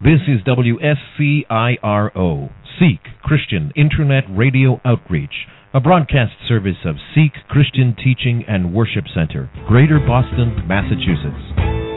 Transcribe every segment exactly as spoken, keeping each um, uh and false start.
This is W S C I R O, Seek Christian Internet Radio Outreach, a broadcast service of Seek Christian Teaching and Worship Center, Greater Boston, Massachusetts.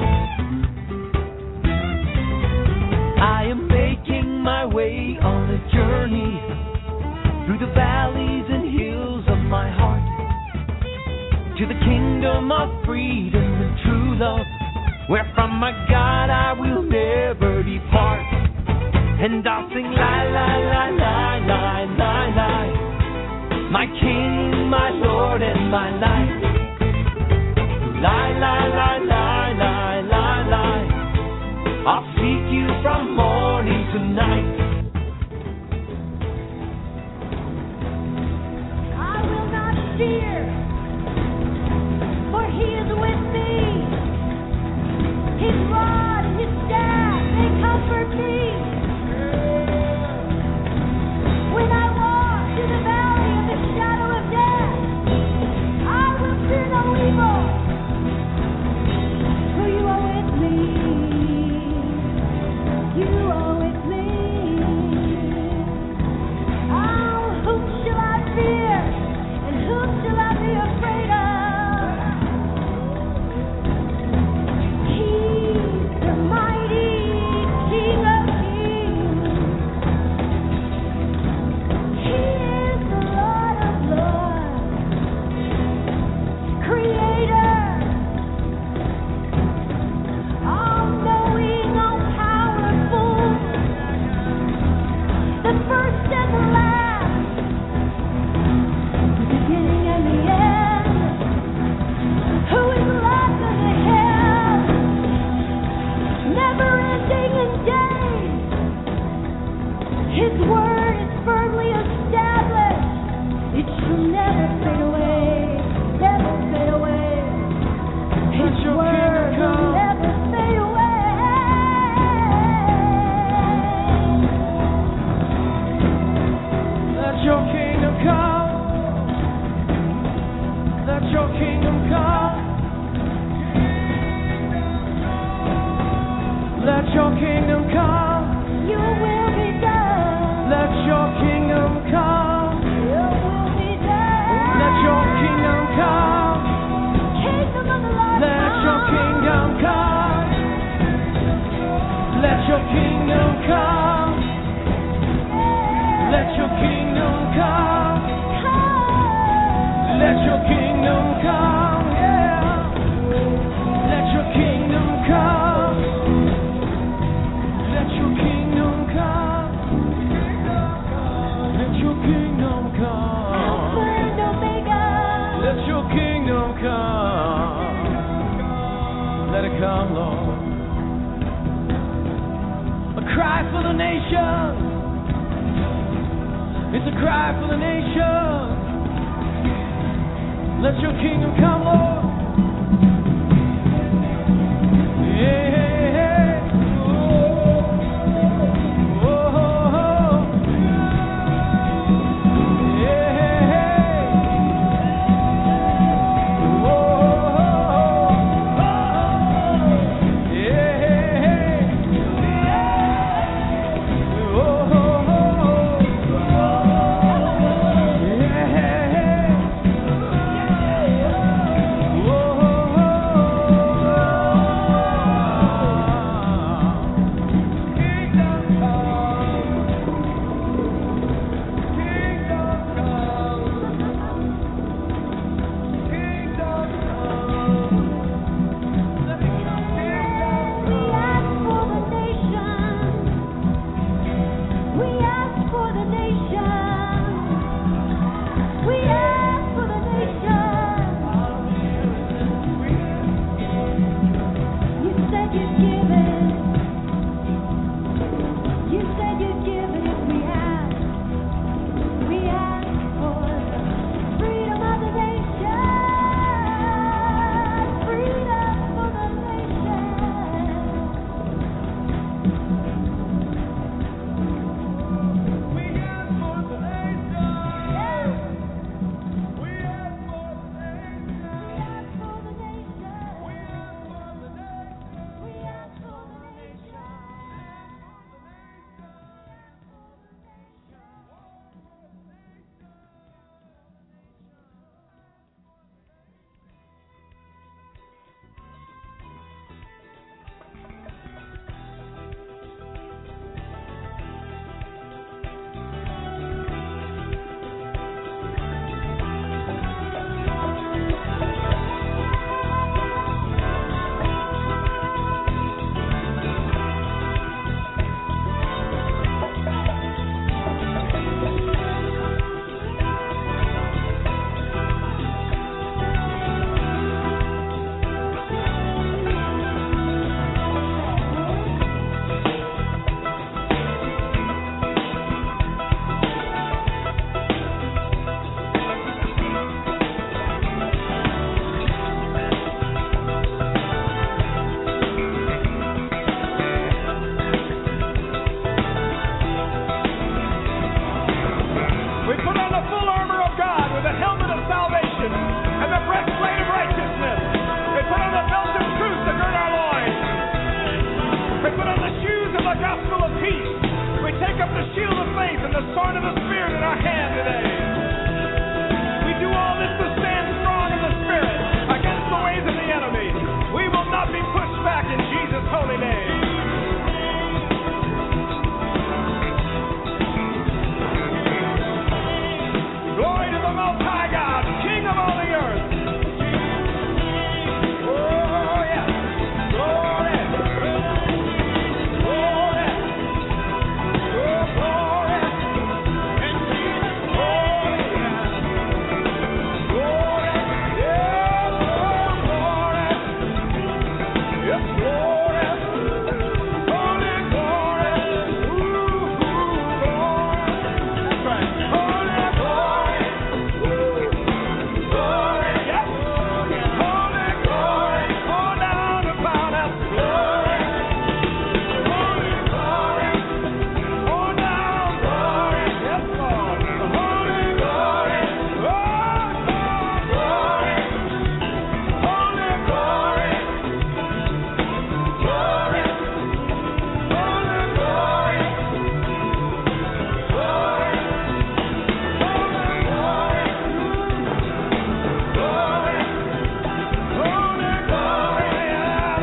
I am making my way on a journey through the valleys and hills of my heart to the kingdom of freedom and true love, where from my God I will never depart. And I'll sing la la la la la la la, my King, my Lord, and my life. La la la la la la la, I'll seek you from morning to night. I will not fear, for He is with me. His rod and His staff, they comfort me. When I walk through the valley of the shadow of death, I will fear no evil, for you are with me. You are with me. Oh, whom shall I fear, and whom shall I be afraid of? the shield of faith and the sword of the Spirit in our hand today. We do all this to stand strong in the Spirit against the ways of the enemy. We will not be pushed back in Jesus' holy name. Glory to the Most High God, King of all the earth. Oh, yes. Glory. Glory. Oh, glory. And Jesus, glory. Glory. Yes, oh, glory. Yes, glory. Holy glory. Ooh, ooh, glory. That's right. Holy glory. Glory, yes. Holy glory, pour down upon us. Glory, holy glory, pour down glory. Yes, Lord. Holy glory, oh, oh, glory. Holy glory, glory, holy glory, glory, holy glory. Glory, holy glory, yes,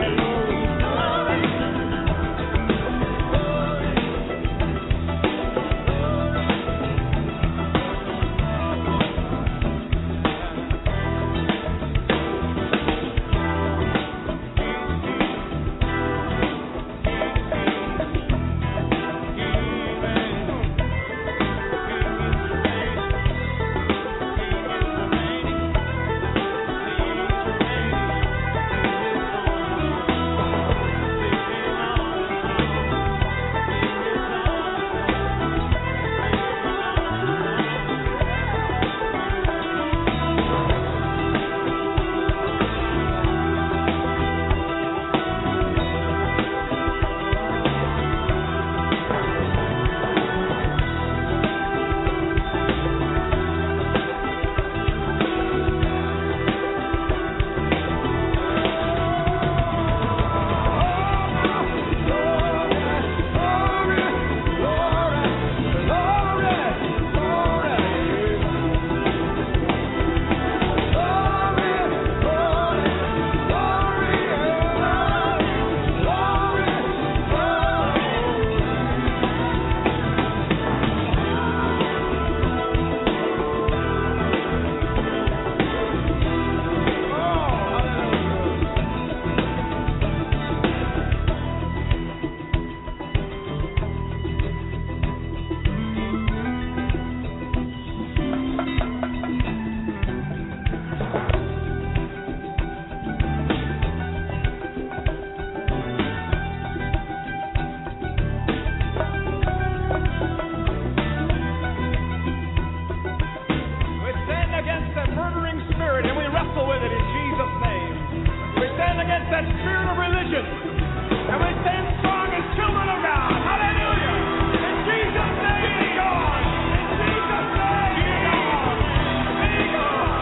we stand against that murdering spirit and we wrestle with it in Jesus' name. We stand against that spirit of religion and we stand strong as children of God. Hallelujah! In Jesus' name, be gone! In Jesus' name, be gone! Be gone!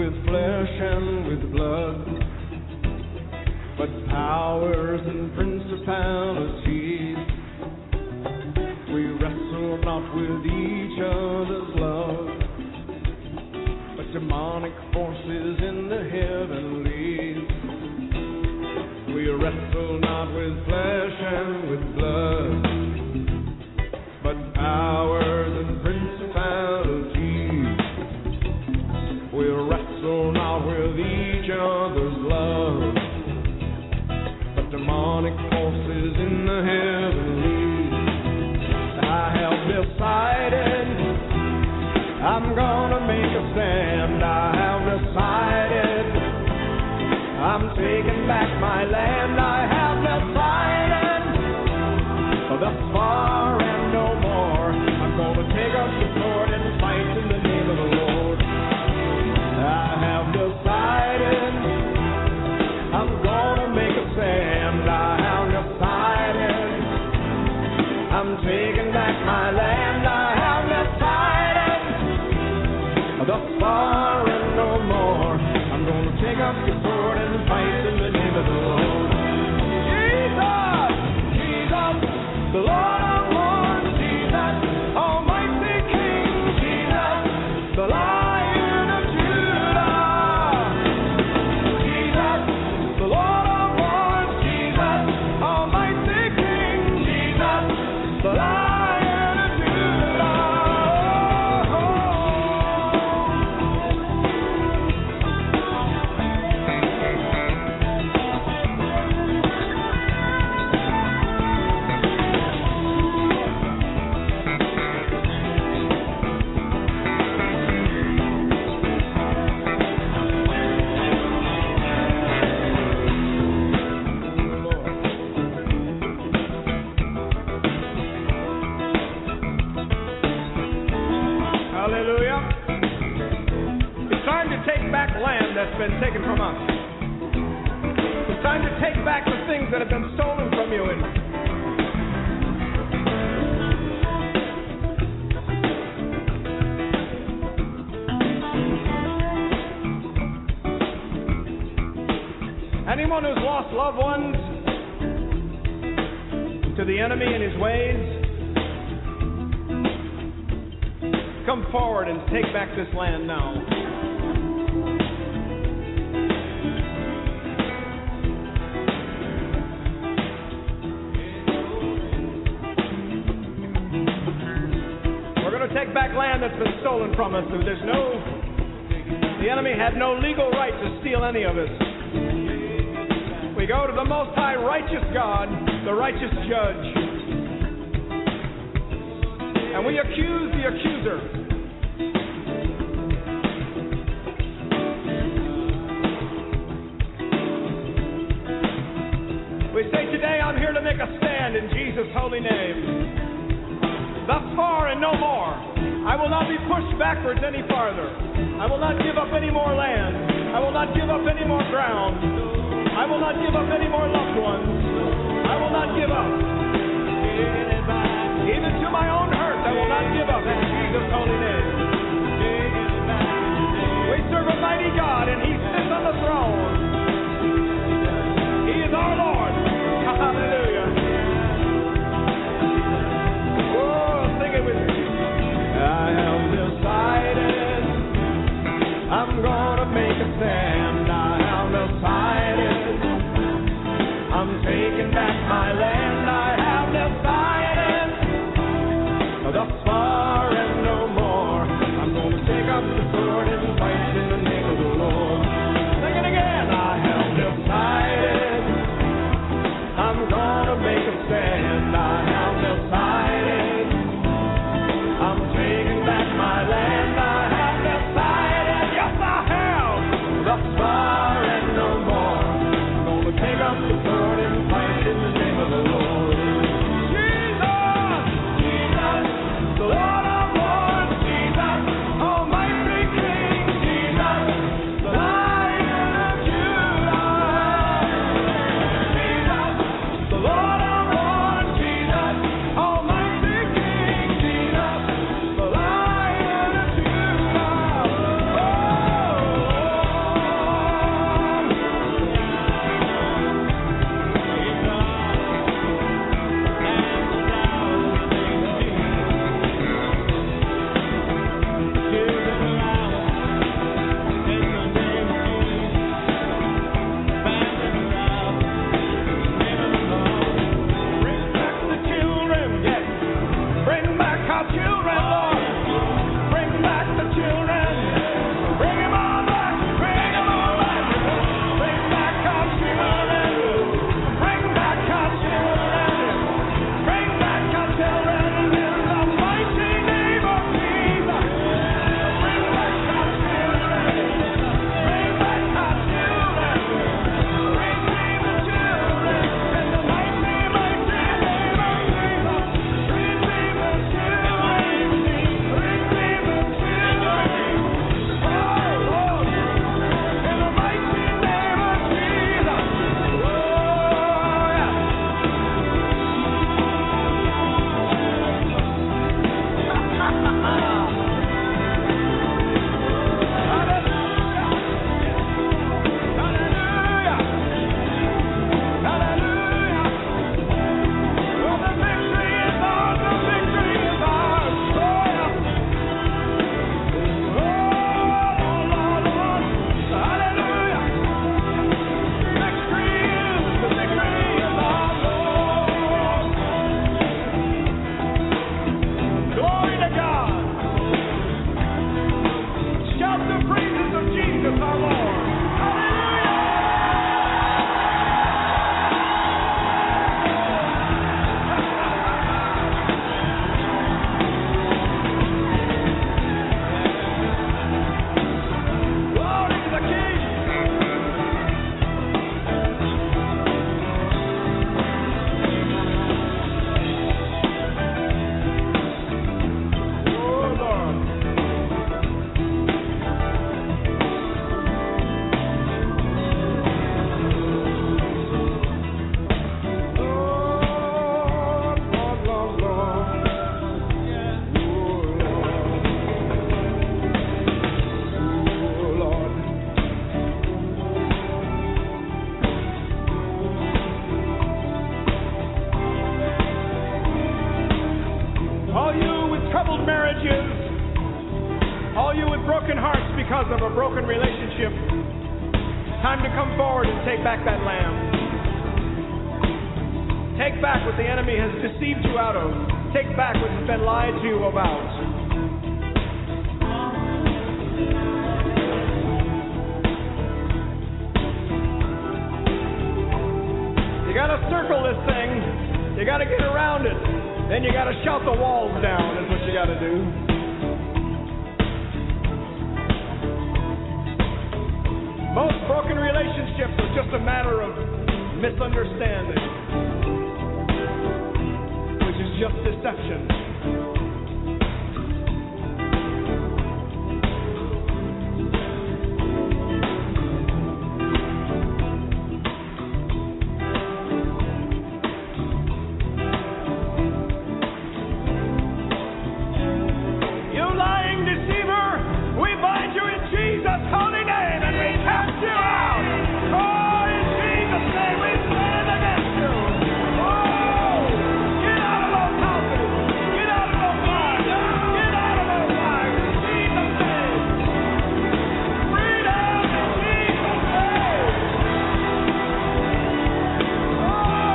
with flesh and with blood, but powers and principalities. We wrestle not with each other's love, but demonic forces in the heavenlies. We wrestle not with flesh and with blood, but powers and principalities. We wrestle not with each other's love, but demonic forces in the heavenlies. I have decided I'm gonna make a stand. I have decided I'm taking back my land. I have decided thus far and no more. I'm going to take up the sword and fight in the name of the Lord. I have decided I'm going to make a stand. I have decided I'm taking back my land. I have decided thus far and no more. I'm going to take up the sword and fight in the name of the Lord. Jesus, Jesus, the Lord of Lords, Jesus, Almighty King, Jesus, the Lion of Judah. Jesus, the Lord of Lords, Jesus, Almighty King, Jesus, the Lion of Judah. Hallelujah. It's time to take back land that's been taken from us. It's time to take back the things that have been stolen from you. And anyone who's lost loved ones to the enemy and his ways, come forward and take back this land now. We're going to take back land that's been stolen from us. There's no, the enemy had no legal right to steal any of it. We go to the Most High, righteous God, the righteous Judge, and we accuse the accuser. We say today, I'm here to make a stand in Jesus' holy name. Thus far and no more. I will not be pushed backwards any farther. I will not give up any more land. I will not give up any more ground. I will not give up any more loved ones. I will not give up. Even to my own hurt, I will not give up in Jesus' holy name. We serve a mighty God, and He sits on the throne. He is our Lord. Hallelujah. Oh, sing it with me. I have decided I'm gonna make a stand. I have decided I'm taking back my land. I have decided thus far and no more. I'm gonna take up the sword and fight in the name of the Lord. Sing it again. I have decided I'm gonna make a stand. I have decided I'm taking back my land. I have decided, yes I have, thus far and no more. I'm gonna take up the sword and fight in the name of the Lord. Jesus, Jesus, the Lord of Lords, Jesus, Almighty King, Jesus, the Lion of Judah. Jesus, the Lord of Lords, Jesus, Almighty King, Jesus, the Lion of Judah. Oh, Time to come forward and take back that lamb. Take back what the enemy has deceived you out of. Take back what has been lied to you about. You gotta circle this thing. You gotta get around it. Then you gotta shout the walls down, is what you gotta do. Most broken relationships are just a matter of misunderstanding, which is just deception. You lying deceiver, we bind you in Jesus' holy name and we cast you out. Oh, in Jesus' name we stand against you. Oh, get out of those houses. Get out of those lives. Get out of those lives. In Jesus' name. Freedom in Jesus' name. Oh,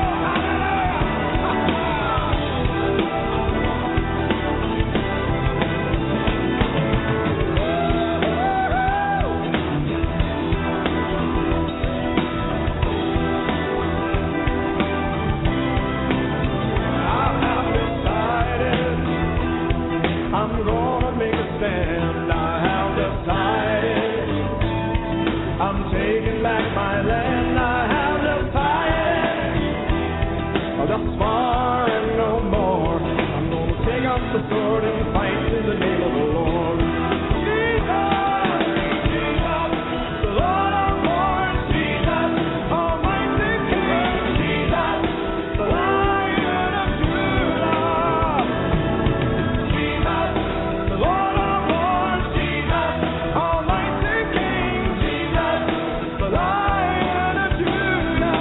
I'm gonna make a stand. I have decided. I'm taking back my land. I have decided. Thus far and no more. I'm gonna take up the sword and fight in the name of the Lord. Jesus, Jesus, the Lord of Lords. Jesus, Almighty King. Jesus, the Lion of Judah. Jesus, the Lord of Lords, Jesus, Almighty King, Jesus, the Lion of Judah.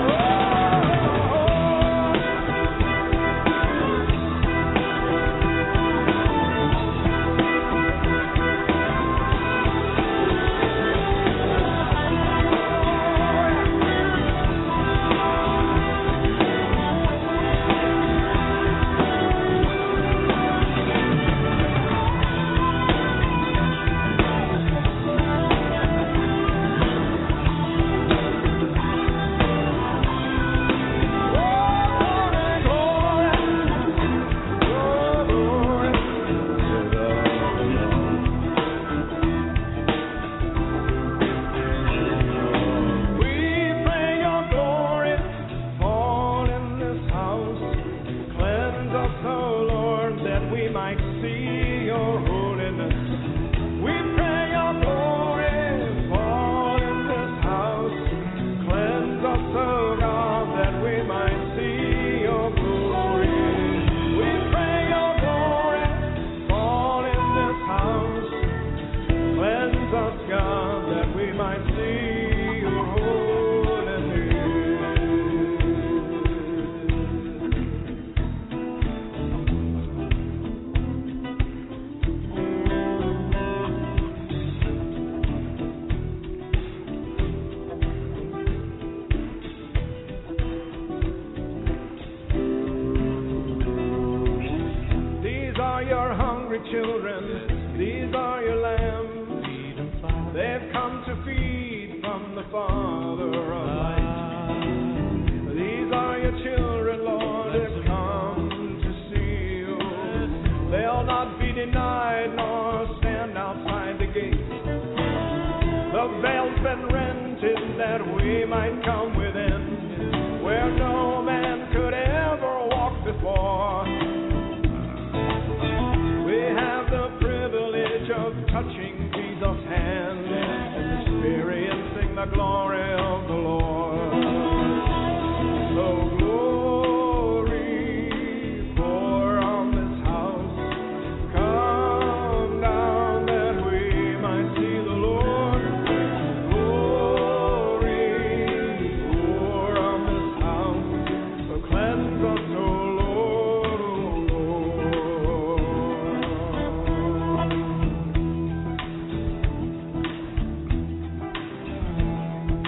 We pray your glory fall in this house. Cleanse us, O Lord, that we might see your holiness. We pray your glory fall in this house. Cleanse us, O God, that we might see your glory. We pray your glory fall in this house. Cleanse us, God, that we might see your holiness. These are your hungry children. These are your lambs. They've come to feed from the Father of light. These are your children, Lord. They've come to see you. They'll not be denied nor stand outside the gate. The veil's been rented that we might come within, where no man could ever walk before. We have the privilege of touching Jesus' hand, experiencing the glory of the Lord. So glory pour on this house. Come down that we might see the Lord. Glory pour on this house. So cleanse us, O Lord, O Lord.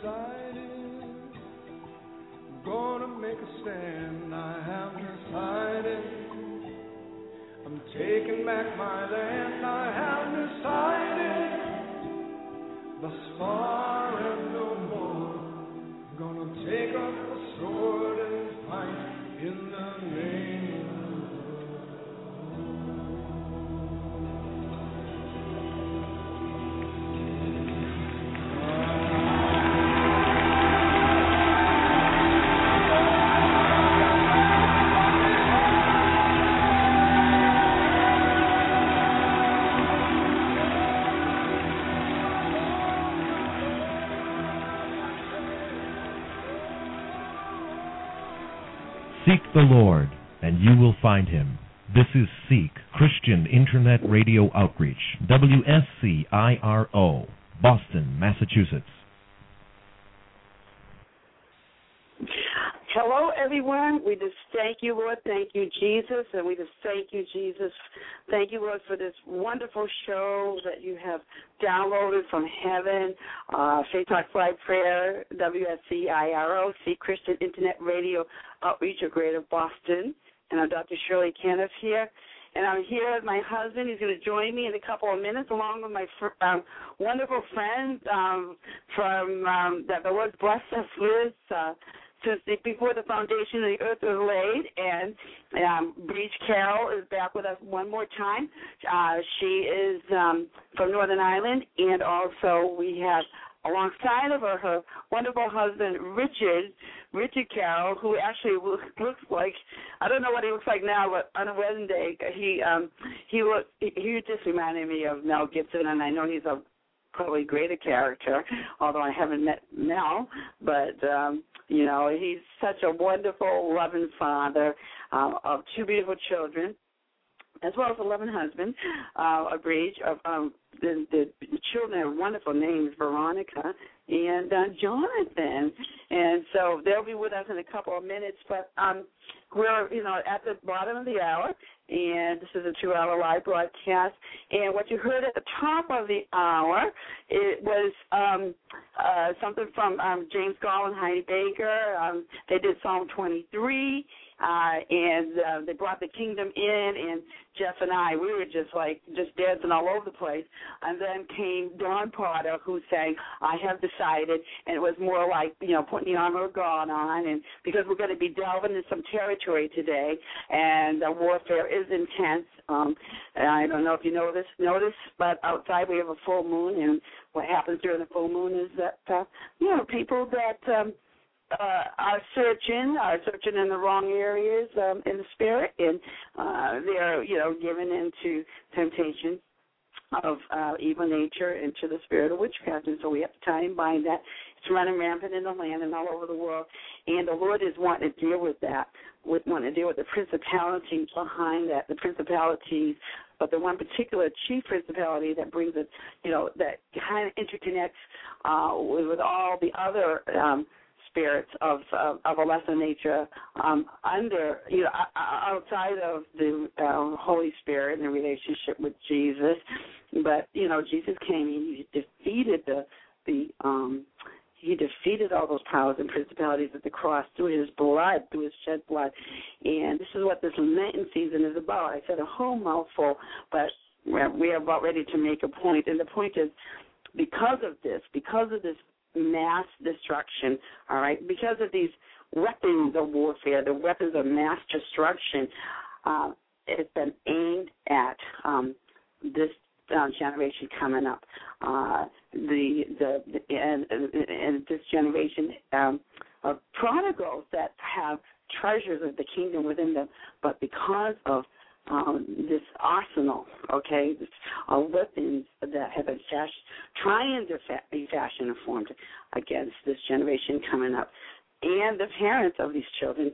decided, gonna make a stand. I have decided, I'm taking back my land. I have decided, thus far and no more. Gonna take up the sword and fight in the name of Seek the Lord, and you will find him. This is Seek, Christian Internet Radio Outreach, W S C I R O, Boston, Massachusetts. Hello, everyone. We just thank you, Lord. Thank you, Jesus. And we just thank you, Jesus. Thank you, Lord, for this wonderful show that you have downloaded from heaven. Uh, Faith Talk Live Prayer, W S C I R O, Seek Christian Internet Radio Outreach of Greater Boston. And I'm Doctor Shirley Kenneth here. And I'm here with my husband. He's going to join me in a couple of minutes, along with my fr- um, wonderful friend um, from um, that the Lord blessed us with. Uh, Since the, before the foundation of the earth was laid, and um, Breach Carroll is back with us one more time. Uh, she is um, from Northern Ireland, and also we have alongside of her her wonderful husband Richard, Richard Carroll, who actually looks, looks like, I don't know what he looks like now, but on a wedding day he um, he look he, he just reminded me of Mel Gibson, and I know he's a probably greater character, although I haven't met Mel, but, um, you know, he's such a wonderful, loving father uh, of two beautiful children, as well as a loving husband, uh, a Breach. Of, um, the, the children have wonderful names, Veronica and uh, Jonathan, and so they'll be with us in a couple of minutes, but um, we're, you know, at the bottom of the hour, and this is a two-hour live broadcast. And what you heard at the top of the hour, it was um, uh, something from um, James Gall and Heidi Baker. Um, they did Psalm twenty-three, uh, and uh, they brought the kingdom in, and Jeff and I, we were just like, just dancing all over the place. And then came Don Potter, who sang, I have decided, and it was more like, you know, putting the armor of God on, and because we're going to be delving into some territory today, and the warfare is intense. Um, and I don't know if you know this, notice, but outside we have a full moon, and what happens during the full moon is that, uh, you know, people that um, uh, are searching, are searching in the wrong areas um, in the spirit, and uh, they're, you know, given into temptation of uh, evil nature into the spirit of witchcraft, and so we have to try and bind that. It's running rampant in the land and all over the world, and the Lord is wanting to deal with that, with wanting to deal with the principalities behind that, the principalities, but the one particular chief principality that brings it, you know, that kind of interconnects uh, with, with all the other um, spirits of, of of a lesser nature um, under, you know, outside of the uh, Holy Spirit and the relationship with Jesus. But, you know, Jesus came and he defeated the, the um, he defeated all those powers and principalities at the cross through his blood, through his shed blood. And this is what this Lenten season is about. I said a whole mouthful, but we are about ready to make a point. And the point is, because of this, because of this mass destruction, all right, because of these weapons of warfare, the weapons of mass destruction, uh, it's been aimed at um, this uh, generation coming up. Uh, the the, the and, and this generation um, of prodigals that have treasures of the kingdom within them, but because of Um, this arsenal, okay, this, uh, weapons that have been fashion, trying to fa- be fashioned and formed against this generation coming up. And the parents of these children,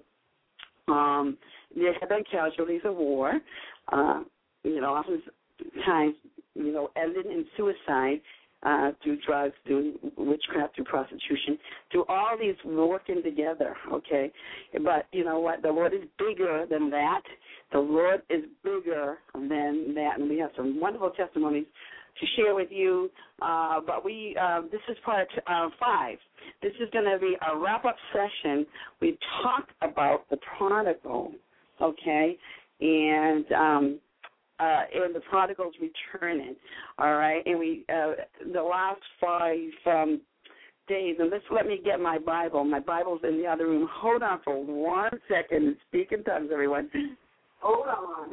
um, there have been casualties of war, uh, you know, oftentimes, you know, ended in suicide uh, through drugs, through witchcraft, through prostitution, through all these working together, okay? But you know what? The Lord is bigger than that. The Lord is bigger than that, and we have some wonderful testimonies to share with you. Uh, but we, uh, this is part uh, five. this is going to be a wrap-up session. We talked about the prodigal, okay, and um, uh, and the prodigal's returning, all right, and we uh, the last five um, days, and let's let me get my Bible. My Bible's in the other room. Hold on for one second. Speak in tongues, everyone. Hold on.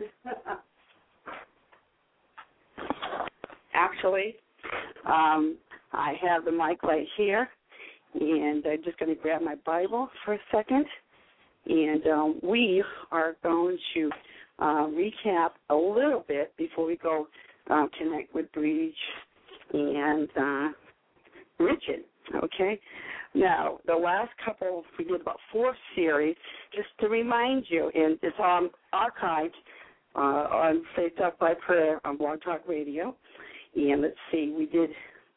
Actually, um, I have the mic right here, and I'm just going to grab my Bible for a second, and um, we are going to uh, recap a little bit before we go uh, connect with Breach and uh, Richard, okay? Now, the last couple, we did about four series, just to remind you, and it's on archived uh, on Faith Talk by Prayer on Blog Talk Radio. And let's see, we did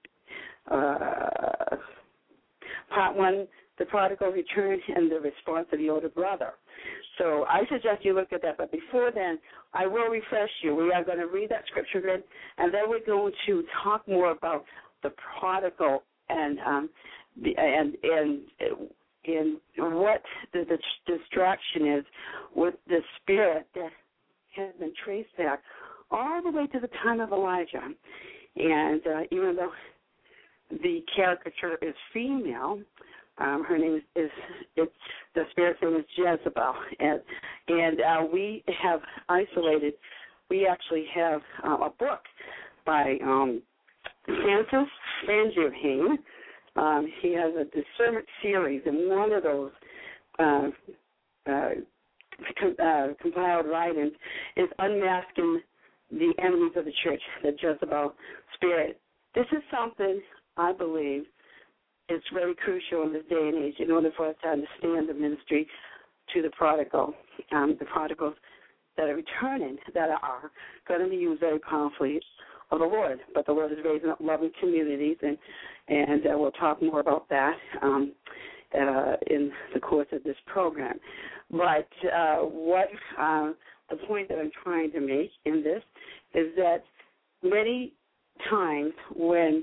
uh, part one, the prodigal return and the response of the older brother. So I suggest you look at that. But before then, I will refresh you. We are going to read that scripture again, and then we're going to talk more about the prodigal and um, the, and and and what the, the distraction is with the spirit that has been traced back all the way to the time of Elijah. And uh, even though the caricature is female, um, her name is, is it's, the spirit's name is Jezebel. And, and uh, we have isolated, we actually have uh, a book by um, Francis Sanjuhane. Um, he has a discernment series, and one of those uh, uh, uh, compiled writings is Unmasking the Enemies of the Church, the Jezebel spirit. This is something I believe is very crucial in this day and age in order for us to understand the ministry to the prodigal, um, the prodigals that are returning, that are going to be used very powerfully of the Lord. But the Lord is raising up loving communities, and, and uh, we'll talk more about that um, uh, in the course of this program. But uh, what uh, the point that I'm trying to make in this is that many times when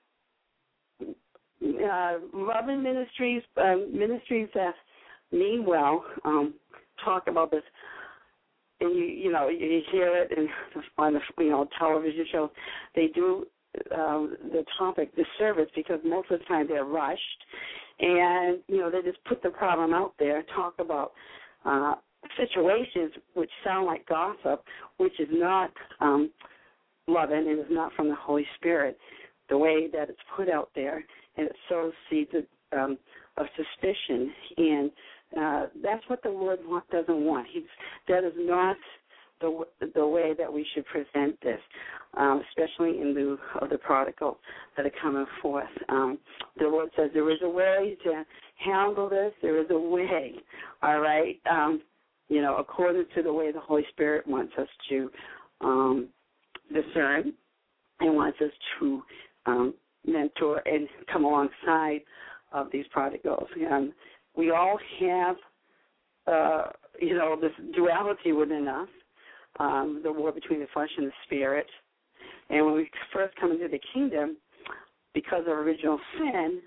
uh, loving ministries, um, ministries that mean well, um, talk about this, and you you know you hear it in, on the you know television shows, they do um, the topic, the service, because most of the time they're rushed, and you know they just put the problem out there, talk about Uh, situations which sound like gossip, which is not um, loving and is not from the Holy Spirit, the way that it's put out there, and it sows seeds of, um, of suspicion, and uh, that's what the Lord want, doesn't want. He's, that is not the the way that we should present this, um, especially in lieu of the prodigals that are coming forth. Um, the Lord says there is a way to handle this. There is a way, all right, um, you know, according to the way the Holy Spirit wants us to um, discern and wants us to um, mentor and come alongside of these prodigals. And we all have, uh, you know, this duality within us. Um, the war between the flesh and the spirit. And when we first come into the kingdom, because of original sin,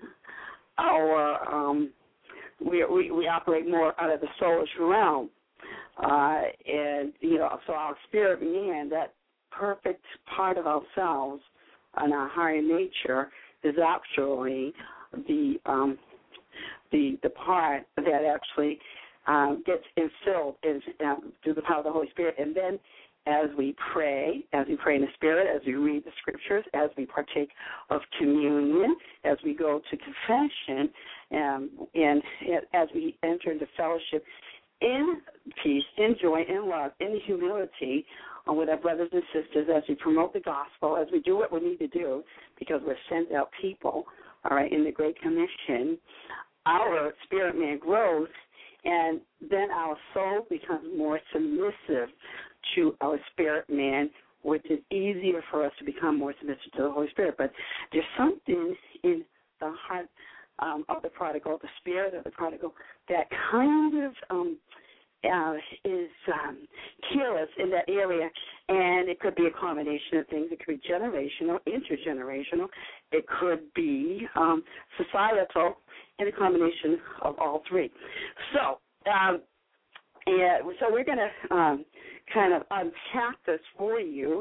our um, we, we we operate more out of the soulish realm, uh, and you know, so our spirit man, that perfect part of ourselves and our higher nature, is actually the um, the the part that actually Um, gets instilled in, um, through the power of the Holy Spirit. And then as we pray, as we pray in the Spirit, as we read the Scriptures, as we partake of communion, as we go to confession, um, and as we enter into fellowship in peace, in joy, in love, in humility uh, with our brothers and sisters, as we promote the gospel, as we do what we need to do, because we're sent out people, all right, in the Great Commission, our spirit man grows, and then our soul becomes more submissive to our spirit man, which is easier for us to become more submissive to the Holy Spirit. But there's something in the heart um, of the prodigal, the spirit of the prodigal, that kind of um, uh, is um, careless in that area, and it could be a combination of things. It could be generational, intergenerational. It could be um, societal, and a combination of all three. So, um, yeah, so we're going to um, kind of unpack this for you,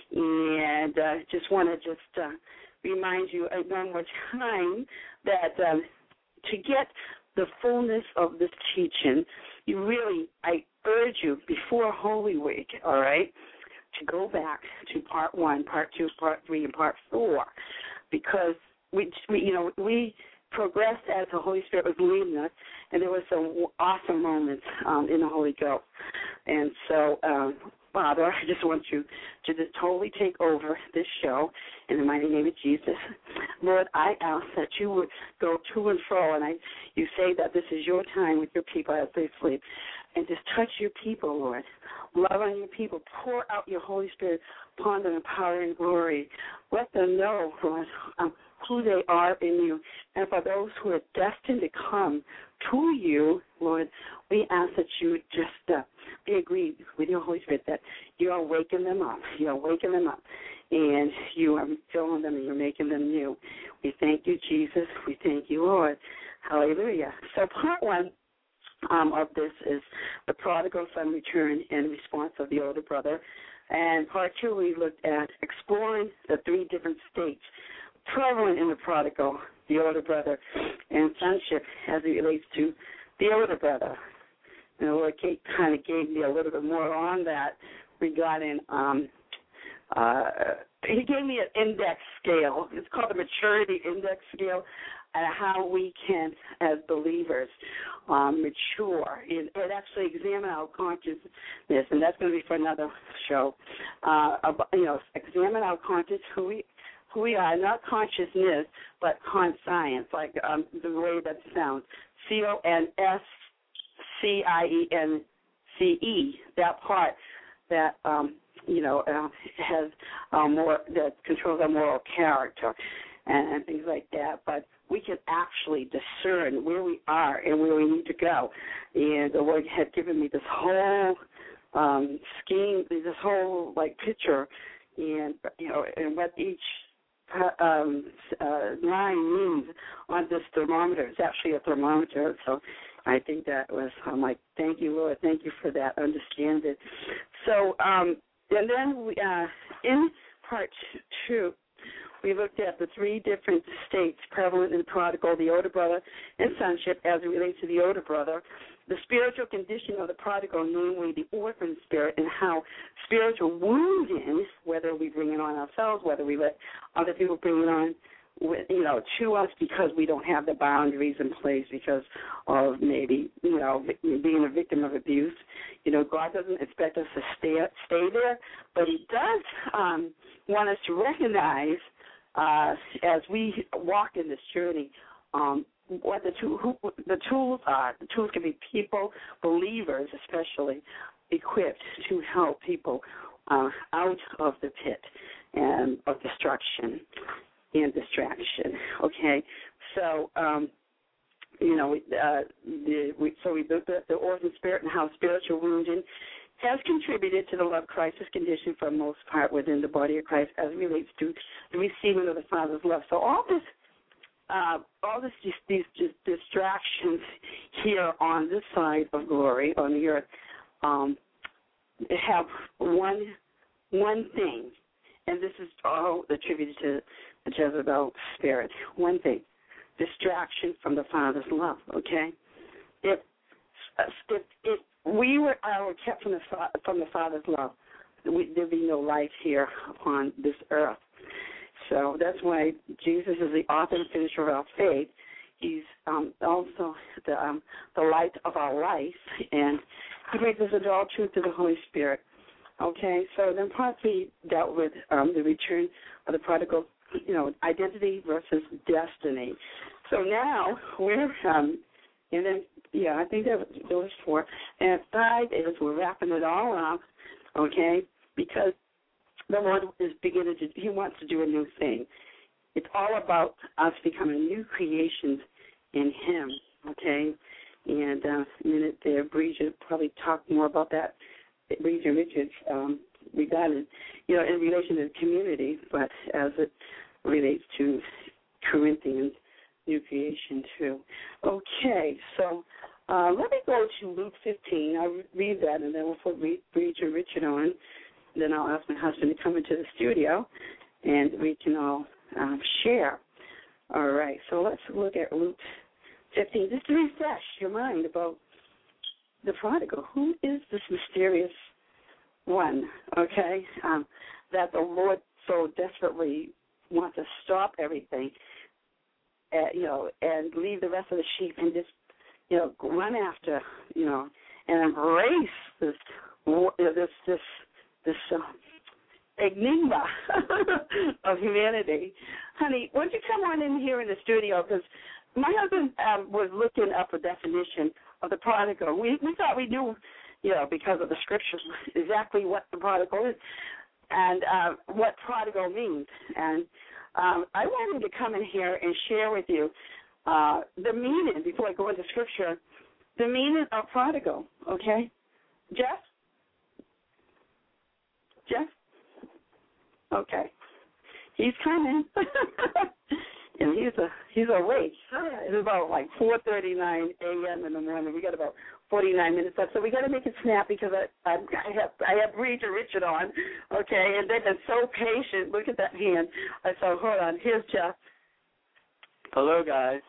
and uh, just want to just uh, remind you one more time that um, to get the fullness of this teaching, you really, I urge you before Holy Week, all right, to go back to part one, part two, part three, and part four, because we, we you know, we progressed as the Holy Spirit was leading us, and there were some awesome moments um, in the Holy Ghost. And so, um, Father, I just want you to just totally take over this show in the mighty name of Jesus. Lord, I ask that you would go to and fro, and I, you say that this is your time with your people as they sleep, and just touch your people, Lord. Love on your people. Pour out your Holy Spirit upon them in power and glory. Let them know, Lord, um, who they are in you. And for those who are destined to come to you, Lord, we ask that you just uh, be agreed with your Holy Spirit that you are waking them up. You are waking them up, and you are filling them, and you're making them new. We thank you, Jesus. We thank you, Lord. Hallelujah. So part one um, of this is the prodigal son return in response of the older brother. And part two, we looked at exploring the three different states prevalent in the prodigal, the older brother, and sonship as it relates to the older brother. And the Lord kind of gave me a little bit more on that regarding, um, uh, he gave me an index scale. It's called the maturity index scale, and how we can, as believers, um, mature and, and actually examine our consciousness, and that's going to be for another show. Uh, about, you know, examine our conscious, who we who we are, not consciousness, but conscience, like um, the way that sounds. C O N S C I E N C E, that part that, um, you know, uh, has uh, more, that controls our moral character and, and things like that. But we can actually discern where we are and where we need to go. And the Lord had given me this whole um, scheme, this whole, like, picture, and, you know, and what each Um, uh, line means on this thermometer. It's actually a thermometer, so I think that was, I'm like, thank you, Lord, thank you for that understanding. So, um, and then we, uh, in part two, we looked at the three different states prevalent in the prodigal, the older brother, and sonship as it relates to the older brother, the spiritual condition of the prodigal, namely the orphan spirit, and how spiritual wounding, whether we bring it on ourselves, whether we let other people bring it on, with, you know, to us because we don't have the boundaries in place because of maybe, you know, being a victim of abuse. You know, God doesn't expect us to stay stay there, but He does um, want us to recognize uh, as we walk in this journey um, what the, tool, who, the tools are. The tools can be people, believers especially, equipped to help people uh, out of the pit and of destruction and distraction. Okay, so um, you know, uh, the, we, so we looked at the orphan spirit and how spiritual wounding has contributed to the love crisis condition for the most part within the body of Christ as it relates to the receiving of the Father's love. So all this, uh, all this, just, these just distractions here on this side of glory on the earth um, have one one thing, and this is all attributed to the Jezebel spirit. One thing: distraction from the Father's love. Okay, if if, if we were, uh, were kept from the from the Father's love, we, there'd be no life here upon this earth. So that's why Jesus is the author and finisher of our faith. He's um, also the um, the light of our life, and He brings us into all truth through the Holy Spirit. Okay, so then part three dealt with um, the return of the prodigal, you know, identity versus destiny. So now we're, um, and then, yeah, I think that was four. And five is we're wrapping it all up, okay, because the Lord is beginning to, He wants to do a new thing. It's all about us becoming new creations in Him, okay? And uh, a minute there, Bridget probably talk more about that. Bridget Richards um, regarding, you know, in relation to the community, but as it relates to Corinthians new creation too. Okay, so uh, let me go to Luke fifteen. I'll read that, and then we'll put Bridge and Richard on. Then I'll ask my husband to come into the studio, and we can all um, share. All right, so let's look at Luke fifteen, just to refresh your mind about the prodigal. Who is this mysterious one, okay, um, that the Lord so desperately wants to stop everything, uh, you know, and leave the rest of the sheep and just, you know, run after, you know, and embrace this, this, this, this uh, enigma of humanity. Honey, why don't you come on in here in the studio, because my husband um, was looking up a definition of the prodigal. We we thought we knew, you know, because of the scriptures, exactly what the prodigal is and uh, what prodigal means. And um, I wanted to come in here and share with you uh, the meaning, before I go into scripture, the meaning of prodigal, okay? Jeff? Jeff? Okay. He's coming. And he's a he's awake. It's about like four thirty-nine a.m. in the morning. We got about forty-nine minutes left, so we got to make it snap because I I, I have I have Bridge and Richard on, okay, and they've been so patient. Look at that hand. I said, hold on. Here's Jeff. Hello, guys.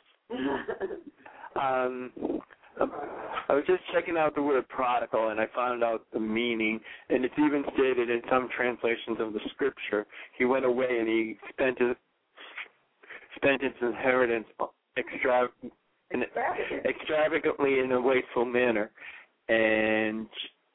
um, I was just checking out the word prodigal, and I found out the meaning, and it's even stated in some translations of the scripture. He went away and he spent his spent his inheritance extra, in, extravagantly in a wasteful manner. And,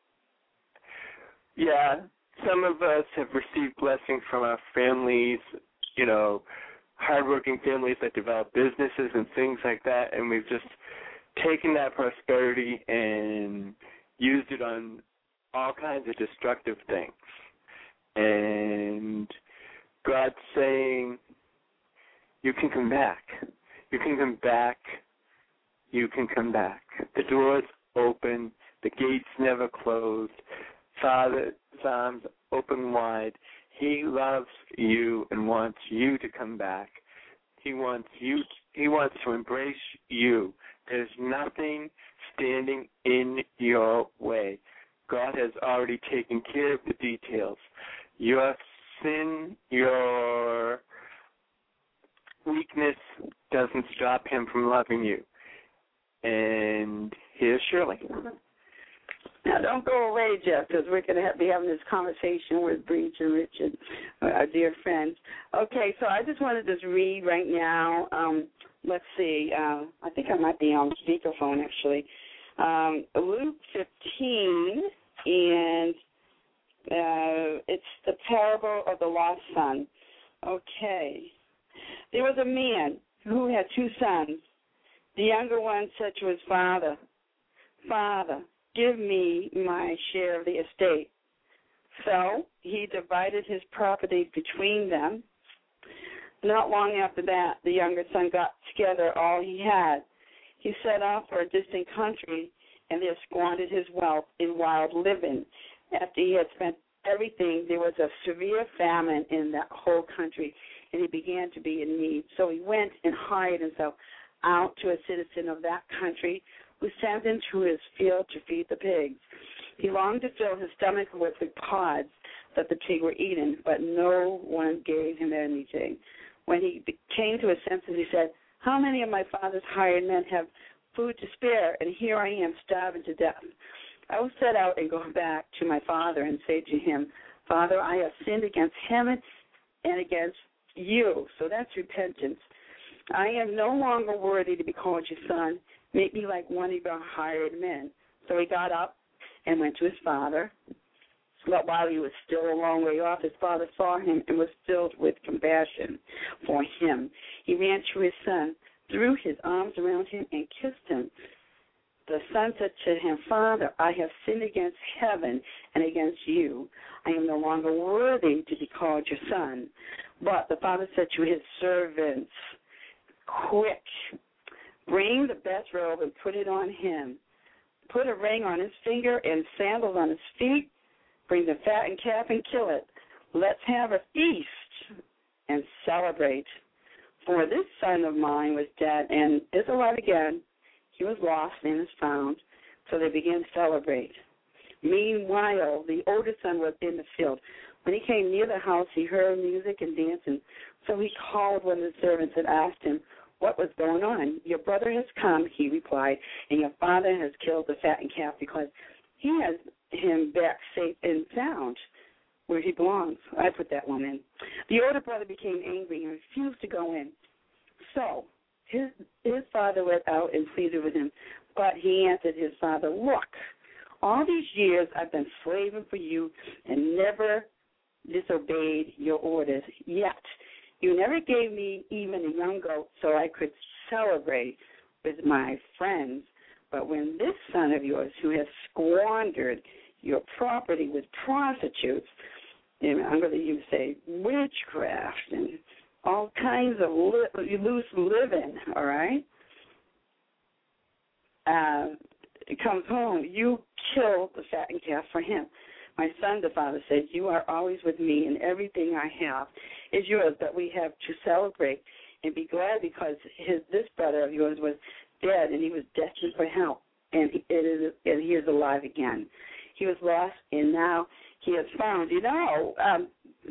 yeah, some of us have received blessings from our families, you know, hardworking families that develop businesses and things like that, and we've just taken that prosperity and used it on all kinds of destructive things. And God's saying, you can come back. You can come back. You can come back. The door's open. The gate's never closed. Father's arms open wide. He loves you and wants you to come back. He wants you. He wants to embrace you. There's nothing standing in your way. God has already taken care of the details. Your sin, your weakness doesn't stop him from loving you. And here's Shirley. Now, don't go away, Jeff, because we're going to be having this conversation with Bridge and Richard, our dear friends. Okay, so I just wanted to read right now. Um, let's see. Uh, I think I might be on speakerphone, actually. Um, Luke fifteen, and uh, it's the parable of the lost son. Okay. There was a man who had two sons. The younger one said to his father, Father, give me my share of the estate. So he divided his property between them. Not long after that, the younger son got together all he had. He set off for a distant country and there squandered his wealth in wild living. After he had spent everything, there was a severe famine in that whole country, and he began to be in need. So he went and hired himself out to a citizen of that country who sent him to his field to feed the pigs. He longed to fill his stomach with the pods that the pigs were eating, but no one gave him anything. When he came to his senses, he said, how many of my father's hired men have food to spare, and here I am starving to death? I will set out and go back to my father and say to him, Father, I have sinned against heaven and against you. So that's repentance. I am no longer worthy to be called your son. Make me like one of your hired men. So he got up and went to his father. But while he was still a long way off, his father saw him and was filled with compassion for him. He ran to his son, threw his arms around him, and kissed him. The son said to him, Father, I have sinned against heaven and against you. I am no longer worthy to be called your son. But the father said to his servants, quick, bring the best robe and put it on him. Put a ring on his finger and sandals on his feet. Bring the fattened calf and kill it. Let's have a feast and celebrate. For this son of mine was dead and is alive again. He was lost and is found. So they began to celebrate. Meanwhile, the older son was in the field. When he came near the house, he heard music and dancing. So he called one of the servants and asked him what was going on. Your brother has come, he replied, and your father has killed the fattened calf because he has him back safe and sound where he belongs. I put that one in. The older brother became angry and refused to go in. So his his father went out and pleaded with him, but he answered his father, look, all these years I've been slaving for you and never disobeyed your orders, yet you never gave me even a young goat so I could celebrate with my friends. But when this son of yours, who has squandered your property with prostitutes, and I'm going to use say witchcraft and all kinds of li- loose living, all right, uh, it comes home, you kill the fattened calf for him. My son, the father said, you are always with me, and everything I have is yours, but we have to celebrate and be glad because his this brother of yours was dead, and he was destined for help, and he, it is, and he is alive again. He was lost, and now he is found. You know, um,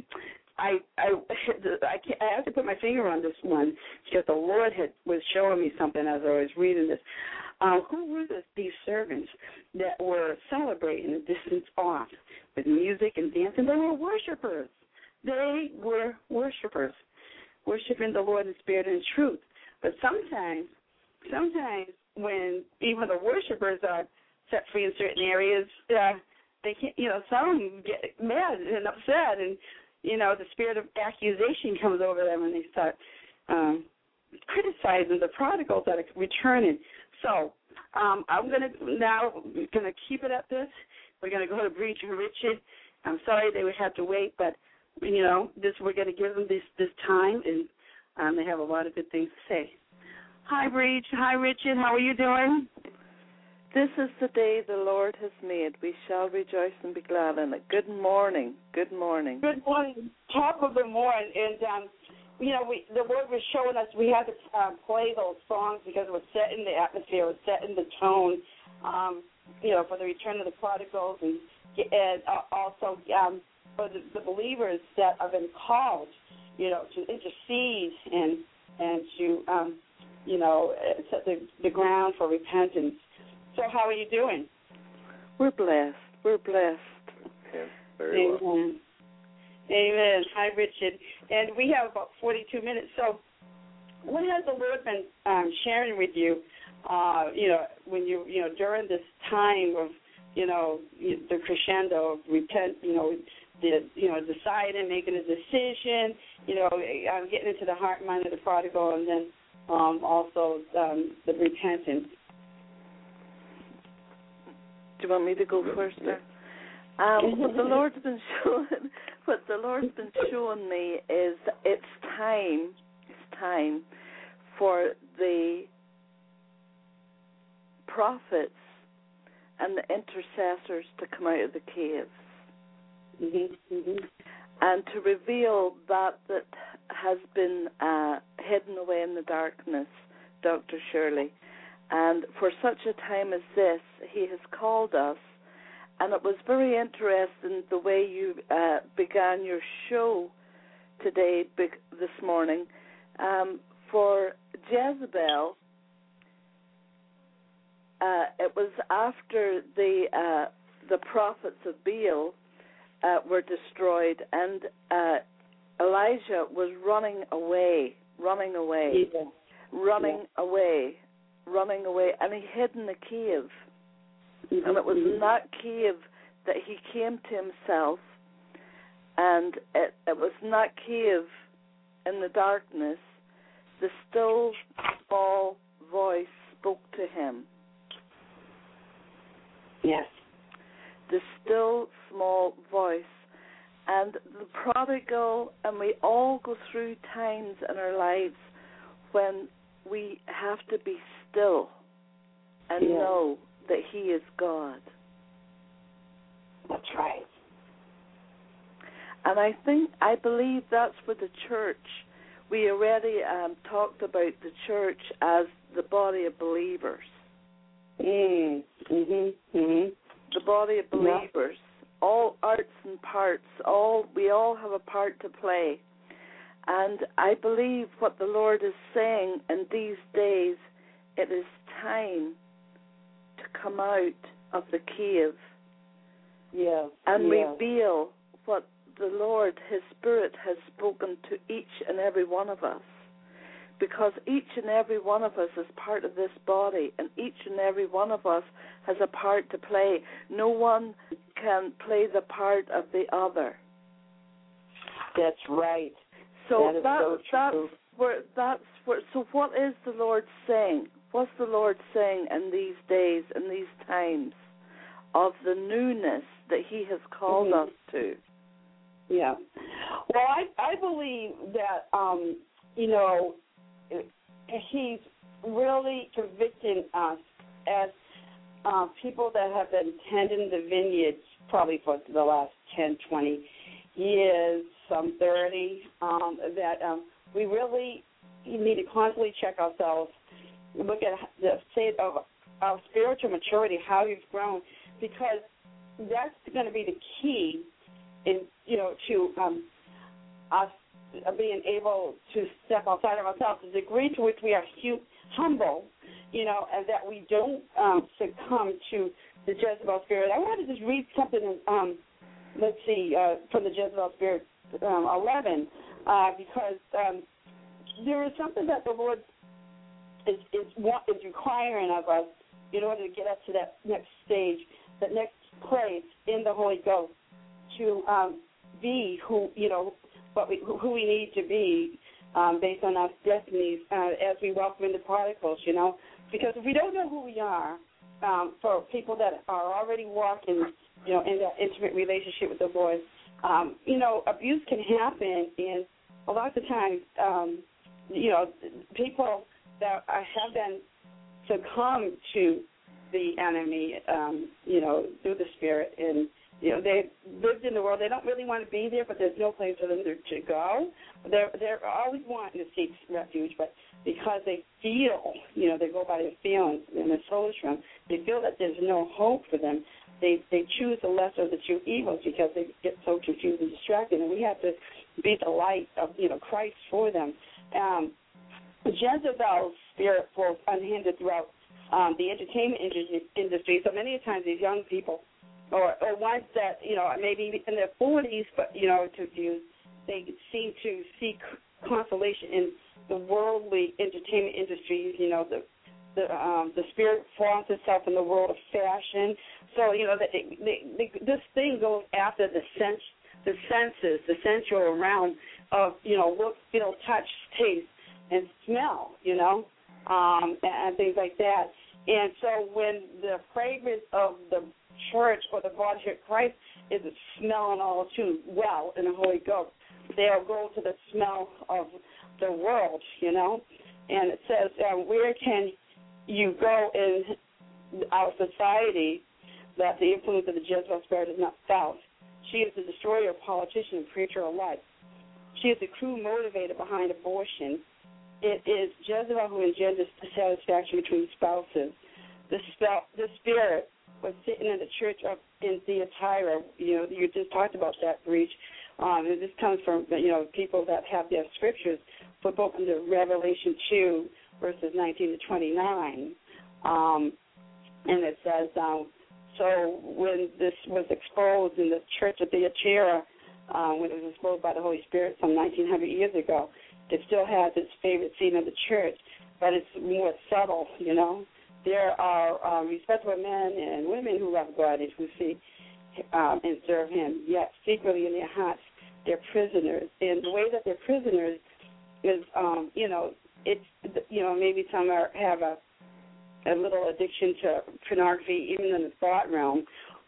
I I I, can't, I have to put my finger on this one because the Lord had was showing me something as I was reading this. Uh, who were this, these servants that were celebrating a distance off with music and dancing? They were worshipers. They were worshipers, worshiping the Lord in spirit and truth. But sometimes, sometimes when even the worshipers are set free in certain areas, uh, they can't. You know, some get mad and upset, and you know, the spirit of accusation comes over them, and they start um, criticizing the prodigals that are returning. So um, I'm going to now going to keep it at this. We're going to go to Breach and Richard. I'm sorry they would have to wait, but you know, this we're going to give them this this time, and um, they have a lot of good things to say. Hi, Breach. Hi, Richard. How are you doing? This is the day the Lord has made. We shall rejoice and be glad in it. Good morning. Good morning. Good morning. Top of the morning, and um, you know, we, the Lord was showing us we had to uh, play those songs because it was set in the atmosphere, it was set in the tone, um, you know, for the return of the prodigals, and, and uh, also um, for the, the believers that have been called, you know, to intercede and and to, um, you know, set the, the ground for repentance. So how are you doing? We're blessed. We're blessed. Yeah, very Amen. well. Amen. Hi, Richard. And we have about forty-two minutes. So what has the Lord been um, sharing with you, uh, you know, when you, you know, during this time of, you know, the crescendo of repent, you know, the, you know, deciding, making a decision, you know, uh, getting into the heart and mind of the prodigal, and then um, also um, the repentance. Do you want me to go first, sir? Um, what the Lord's been showing, what the Lord's been showing me is it's time, it's time for the prophets and the intercessors to come out of the caves Mm-hmm. Mm-hmm. and to reveal that that has been uh, hidden away in the darkness, Doctor Shirley. And for such a time as this, He has called us. And it was very interesting the way you uh, began your show today, this morning. Um, for Jezebel, uh, it was after the uh, the prophets of Baal uh, were destroyed, and uh, Elijah was running away, running away, Yeah. running Yeah. away, running away, and he hid in the cave. Mm-hmm. And it was in that cave that he came to himself, and it, it was in that cave, in the darkness, the still small voice spoke to him. Yes. The still small voice. And the prodigal, and we all go through times in our lives when we have to be still and Yeah. know that He is God. That's right. And I think, I believe that's where the church, we already um, talked about the church as the body of believers. Mm. Mm-hmm. Mm-hmm. The body of believers, yeah. All arts and parts, all we all have a part to play. And I believe what the Lord is saying in these days, it is time to come out of the cave yeah. and yeah. reveal what the Lord, His Spirit, has spoken to each and every one of us. Because each and every one of us is part of this body, and each and every one of us has a part to play. No one can play the part of the other. That's right. So that that, so that's where that's where. So what is the Lord saying? What's the Lord saying in these days, in these times, of the newness that He has called mm-hmm. us to? Yeah. Well, I I believe that um, you know. He's really convicting us as uh, people that have been tending the vineyards probably for the last ten, twenty years, some thirty, um, that um, we really need to constantly check ourselves, look at the state of our spiritual maturity, how we've grown, because that's going to be the key in, you know, to um, us being able to step outside of ourselves, the degree to which we are hu- humble, you know, and that we don't um, succumb to the Jezebel spirit. I want to just read something, um, let's see, uh, from the Jezebel spirit um, eleven, uh, because um, there is something that the Lord is, is, is requiring of us in order to get us to that next stage, that next place in the Holy Ghost, to um, be who, you know, What we, who we need to be um, based on our destinies uh, as we walk in the particles, you know. Because if we don't know who we are, um, for people that are already walking, you know, in that intimate relationship with the Lord, um, you know, abuse can happen, and a lot of the times, um, you know, people that are, have been succumbed to the enemy, um, you know, through the Spirit, and you know, they've lived in the world. They don't really want to be there, but there's no place for them to, to go. They're they're always wanting to seek refuge, but because they feel, you know, they go by their feelings and their souls from, they feel that there's no hope for them. They they choose the lesser of the two evils because they get so confused and distracted. And we have to be the light of, you know, Christ for them. Um, Jezebel's spirit flows unhindered throughout um, the entertainment industry. So many times these young people, or, or ones that, you know, maybe in their forties, but, you know, confused, they seem to seek consolation in the worldly entertainment industries. You know, the the um, the spirit forms itself in the world of fashion. So, you know, they, they, they, this thing goes after the sense, the senses, the sensual realm of, you know, look, feel, touch, taste, and smell, you know, um, and, and things like that. And so when the fragrance of the church or the body of Christ isn't smelling all too well in the Holy Ghost, they'll go to the smell of the world, you know. And it says, uh, where can you go in our society that the influence of the Jezebel spirit is not felt? She is the destroyer, politician, and preacher alike. She is the true motivator behind abortion. It is Jezebel who engenders dissatisfaction between spouses. The, spell, the spirit was sitting in the church of in Thyatira. You know, you just talked about that breach. Um, and this comes from, you know, people that have their scriptures flip open to Revelation two, verses nineteen to twenty-nine. Um, and it says, um, so when this was exposed in the church of Thyatira, um, when it was exposed by the Holy Spirit some nineteen hundred years ago, it still has its favorite scene of the church, but it's more subtle, you know. There are um, respectable men and women who love God and who seek um, and serve Him, yet secretly in their hearts they're prisoners. And the way that they're prisoners is, um, you know, it's, you know, maybe some are, have a, a little addiction to pornography, even in the thought realm,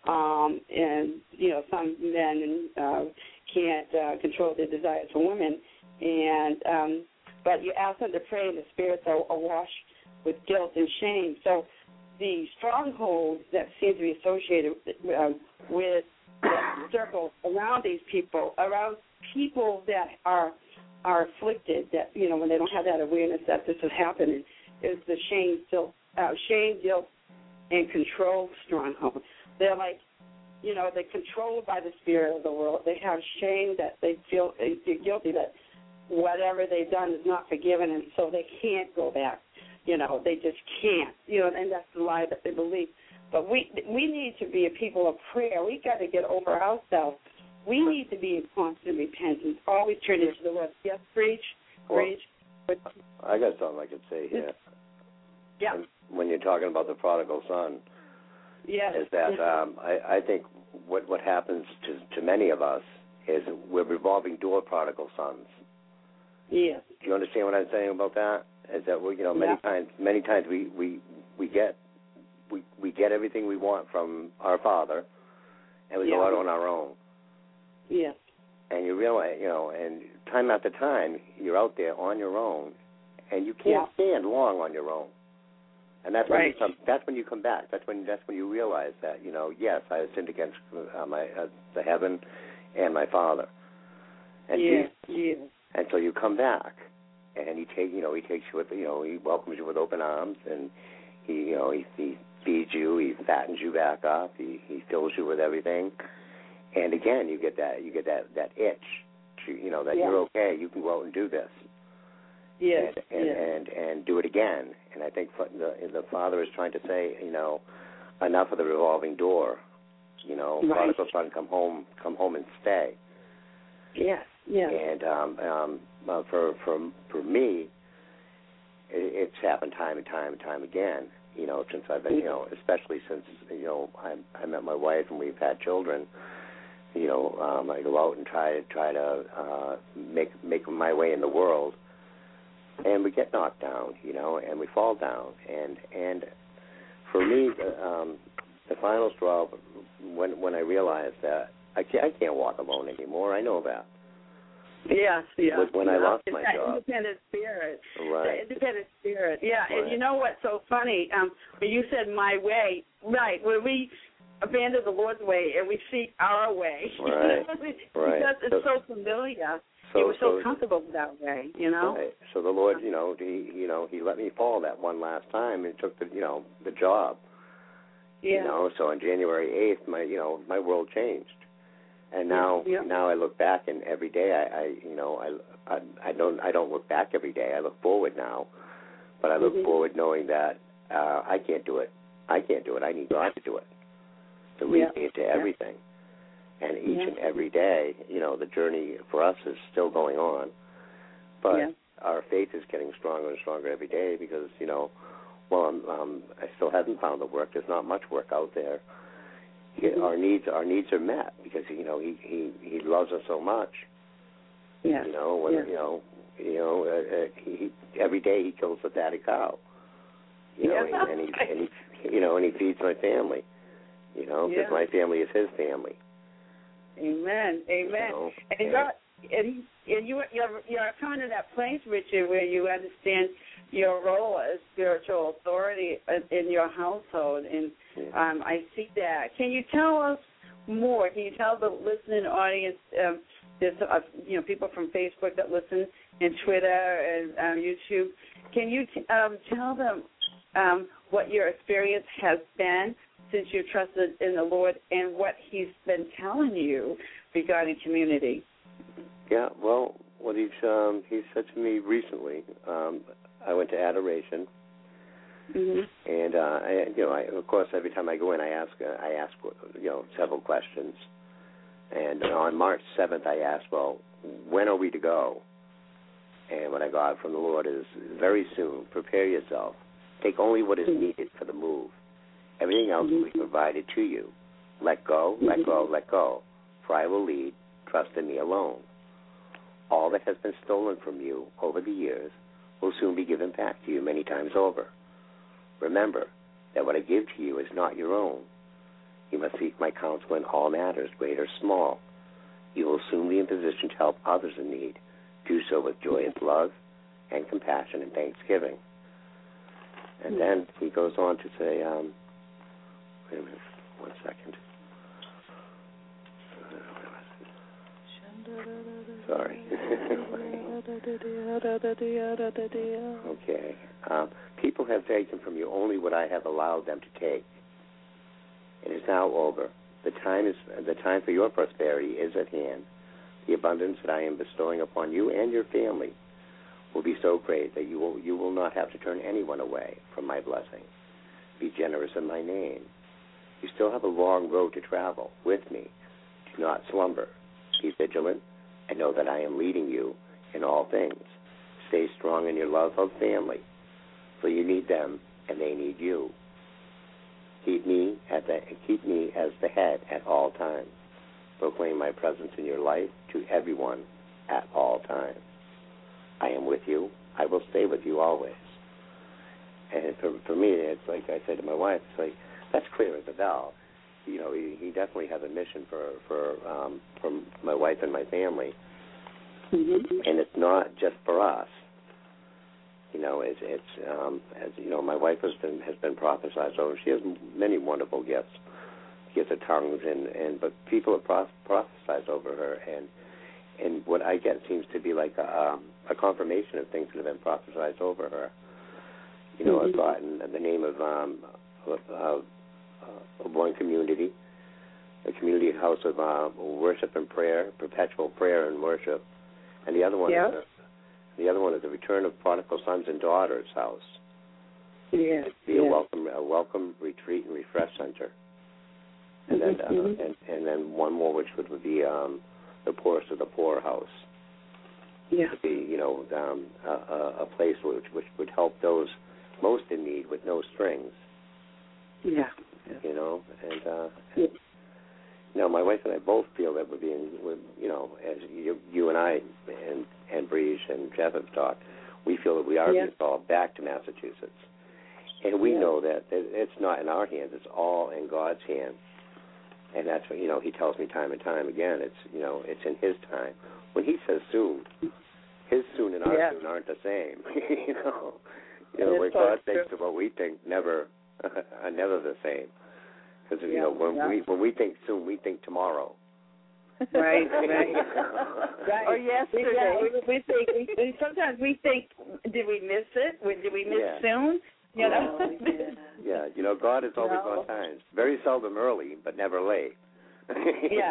um, and, you know, some men uh, can't uh, control their desires for women. And um, but you ask them to pray, and the spirits are awash with guilt and shame. So the strongholds that seem to be associated uh, with the circles around these people, around people that are are afflicted, that, you know, when they don't have that awareness that this is happening, is the shame, still, uh, shame, guilt, and control stronghold. They're like, you know, they're controlled by the spirit of the world. They have shame that they feel they're guilty that whatever they've done is not forgiven, and so they can't go back. You know, they just can't. You know, and that's the lie that they believe. But we we need to be a people of prayer. We've got to get over ourselves. We need to be in constant repentance, always turning to the Lord. Yes, preach, preach. Well, I got something I could say here. Yeah. And when you're talking about the prodigal son, yes. is that yes. um, I, I think what what happens to, to many of us is we're revolving door prodigal sons. Yes. Do you understand what I'm saying about that? Is that we, you know, many yeah. times, many times we, we, we get we we get everything we want from our Father, and we yeah. go out on our own. Yes. And you realize, you know, and time after time, you're out there on your own, and you can't yeah. stand long on your own. And that's when right. you come. That's when you come back. That's when that's when you realize that, you know, yes, I have sinned against uh, my uh, the heaven and my Father. And yes. Jesus, yes. and so you come back, and he take, you know, he takes you with, you know, he welcomes you with open arms, and he, you know, he, he feeds you, he fattens you back up, he he fills you with everything, and again, you get that, you get that that itch, to, you know, that yeah. you're okay, you can go out and do this. Yes. And and, yes. and and do it again. And I think the the Father is trying to say, you know, enough of the revolving door. You know, right. prodigal son, come home, come home and stay. Yes. Yes. And um, um, uh, for for for me, it, it's happened time and time and time again. You know, since I've been, you know, especially since you know I I met my wife and we've had children. You know, um, I go out and try try to uh, make make my way in the world. And we get knocked down, you know, and we fall down. And and for me, the, um, the final straw, when when I realized that I can't, I can't walk alone anymore, I know that. Yes, yeah. Was when yeah. I lost it's my that job. independent spirit. Right. The independent spirit. Yeah, right. and you know what's so funny? Um, when you said my way, right, when we abandon the Lord's way and we seek our way. Right. right. Because it's so, so familiar. So, you were so, so comfortable that way, you know. Right. So the Lord, you know, he, you know, he let me fall that one last time and took the, you know, the job. Yeah. You know, so on January eighth, my, you know, my world changed, and now, yeah. now I look back, and every day I, I you know, I, I, I don't, I don't look back every day. I look forward now, but I look mm-hmm. forward knowing that uh, I can't do it. I can't do it. I need God to do it, to lead yeah. me into yeah. everything. And each yeah. and every day, you know, the journey for us is still going on. But yeah. our faith is getting stronger and stronger every day because, you know, well, I'm, um, I still haven't found the work. There's not much work out there. He, mm-hmm. Our needs, our needs are met because, you know, he, he, he loves us so much. Yeah. You know, when, yeah. you know, you know, uh, uh, he, every day he kills the fatty cow. You know, yeah. and, he, and he, you know, and he feeds my family. You know, because yeah. my family is his family. Amen. Amen. You know, and, and, God, and, he, and you, you're, you're coming to that place, Richard, where you understand your role as spiritual authority in your household, and yeah. um, I see that. Can you tell us more? Can you tell the listening audience? Um, there's uh, you know people from Facebook that listen, and Twitter and um, YouTube. Can you t- um, tell them um, what your experience has been since you trusted in the Lord, and what He's been telling you regarding community? Yeah, well, what he's um, he said to me recently, um, I went to adoration, mm-hmm. and uh, I, you know, I, of course, every time I go in, I ask, uh, I ask, you know, several questions. And uh, on March seventh, I asked, well, when are we to go? And what I got from the Lord is very soon. Prepare yourself. Take only what is needed for the move. Everything else will be provided to you. Let go, let go, let go. For I will lead. Trust in me alone. All that has been stolen from you over the years will soon be given back to you many times over. Remember that what I give to you is not your own. You must seek my counsel in all matters, great or small. You will soon be in position to help others in need. Do so with joyous love and compassion and thanksgiving. And then he goes on to say, um, wait a minute, one second. Sorry. Okay. Um, people have taken from you only what I have allowed them to take. It is now over. The time is the time for your prosperity is at hand. The abundance that I am bestowing upon you and your family will be so great that you will you will not have to turn anyone away from my blessing. Be generous in my name. You still have a long road to travel with me. Do not slumber. Be vigilant and know that I am leading you in all things. Stay strong in your love of family, for you need them and they need you. Keep me at the keep me as the head at all times. Proclaim my presence in your life to everyone at all times. I am with you. I will stay with you always. And for for me, it's like I said to my wife, it's like that's clear as a bell. You know, he, he definitely has a mission for for um, for my wife and my family, mm-hmm. and it's not just for us. You know, it's, it's um, as you know, my wife has been has been prophesied over. She has many wonderful gifts, gifts of tongues, and, and but people have pro- prophesied over her, and and what I get seems to be like a, um, a confirmation of things that have been prophesied over her. You know, mm-hmm. I've gotten the name of um, of, of, of one community, a community house of uh, worship and prayer, perpetual prayer and worship, and the other one. Yeah. Is a, The other one is the Return of Prodigal Sons and Daughters House. Yeah, It'd be yeah. a welcome, a welcome retreat and refresh center, and then uh, mm-hmm. and, and then one more, which would, would be um, the Poorest of the Poor House. Yeah, to be you know um, a, a place which which would help those most in need with no strings. Yeah, yeah. you know, and uh, yeah. you know, my wife and I both feel that we're being, we're, you know, as you, you and I and and Breege and Jeff have talked, we feel that we are yeah. being called back to Massachusetts, and we yeah. know that it's not in our hands; it's all in God's hands, and that's what you know. He tells me time and time again. It's you know, it's in His time. When He says soon, His soon and our yeah. soon aren't the same. you know, you know, when God thinks of what we think, never are never the same. Because you yeah, know, when yeah. we when we think soon, we think tomorrow. Right, right, right. Or yesterday. We, we think we, sometimes we think, did we miss it? Did we miss yeah. soon? You know. Oh, yeah. yeah, you know, God is always no. on time. Very seldom early, but never late. yeah,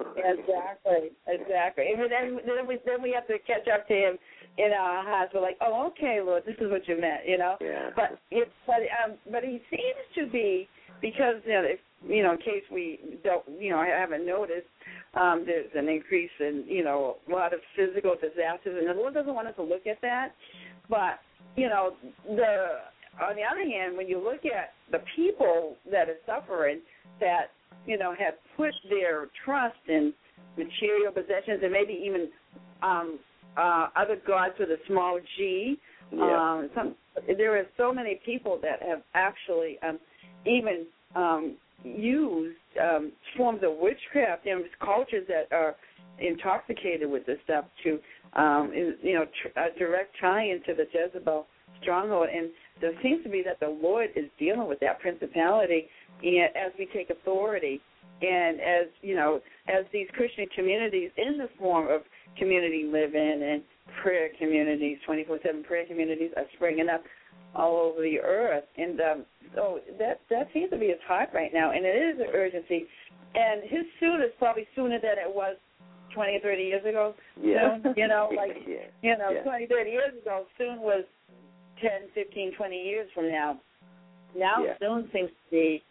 exactly, exactly. And then then we then we have to catch up to Him in our hearts. We're like, oh, okay, Lord, this is what you meant, you know. Yeah. But it, but um, but He seems to be. Because, you know, if, you know, in case we don't, you know, I haven't noticed, um, there's an increase in, you know, a lot of physical disasters, and the Lord doesn't want us to look at that. But, you know, the on the other hand, when you look at the people that are suffering, that, you know, have put their trust in material possessions and maybe even um, uh, other gods with a small g, yeah. um, some, there are so many people that have actually um, even um, used um, forms of witchcraft and cultures that are intoxicated with this stuff to, um, is, you know, tr- a direct tie into the Jezebel stronghold. And there seems to be that the Lord is dealing with that principality and as we take authority. And as, you know, as these Christian communities in the form of community living and prayer communities, twenty-four seven prayer communities are springing up all over the earth. And um, so that that seems to be his heart right now, and it is an urgency. And his soon is probably sooner than it was twenty or thirty years ago. Yeah. Soon, you know, like, yeah. you know, yeah. twenty, thirty years ago, soon was ten, fifteen, twenty years from now. Now yeah. soon seems to be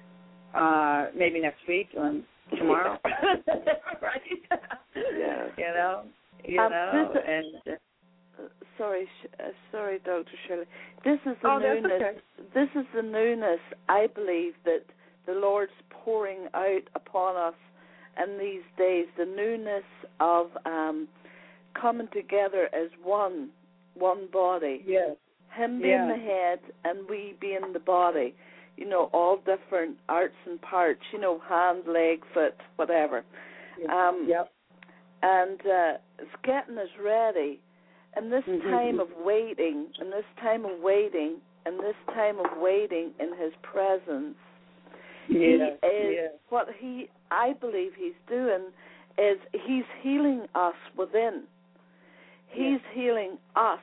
uh, maybe next week or tomorrow. right? Yeah. You know, you um, know, this, and... Uh, Sorry, uh, sorry, Doctor Shirley. This is the oh, newness. Okay. This is the newness. I believe that the Lord's pouring out upon us in these days. The newness of um, coming together as one, one body. Yes. Him being yeah. the head and we being the body. You know, all different arts and parts. You know, hand, leg, foot, whatever. Yep. Um, yep. And uh, it's getting us ready. In this mm-hmm. time of waiting, in this time of waiting, in this time of waiting in His presence, yeah, He is yeah. what He, I believe He's doing is He's healing us within. He's yeah. healing us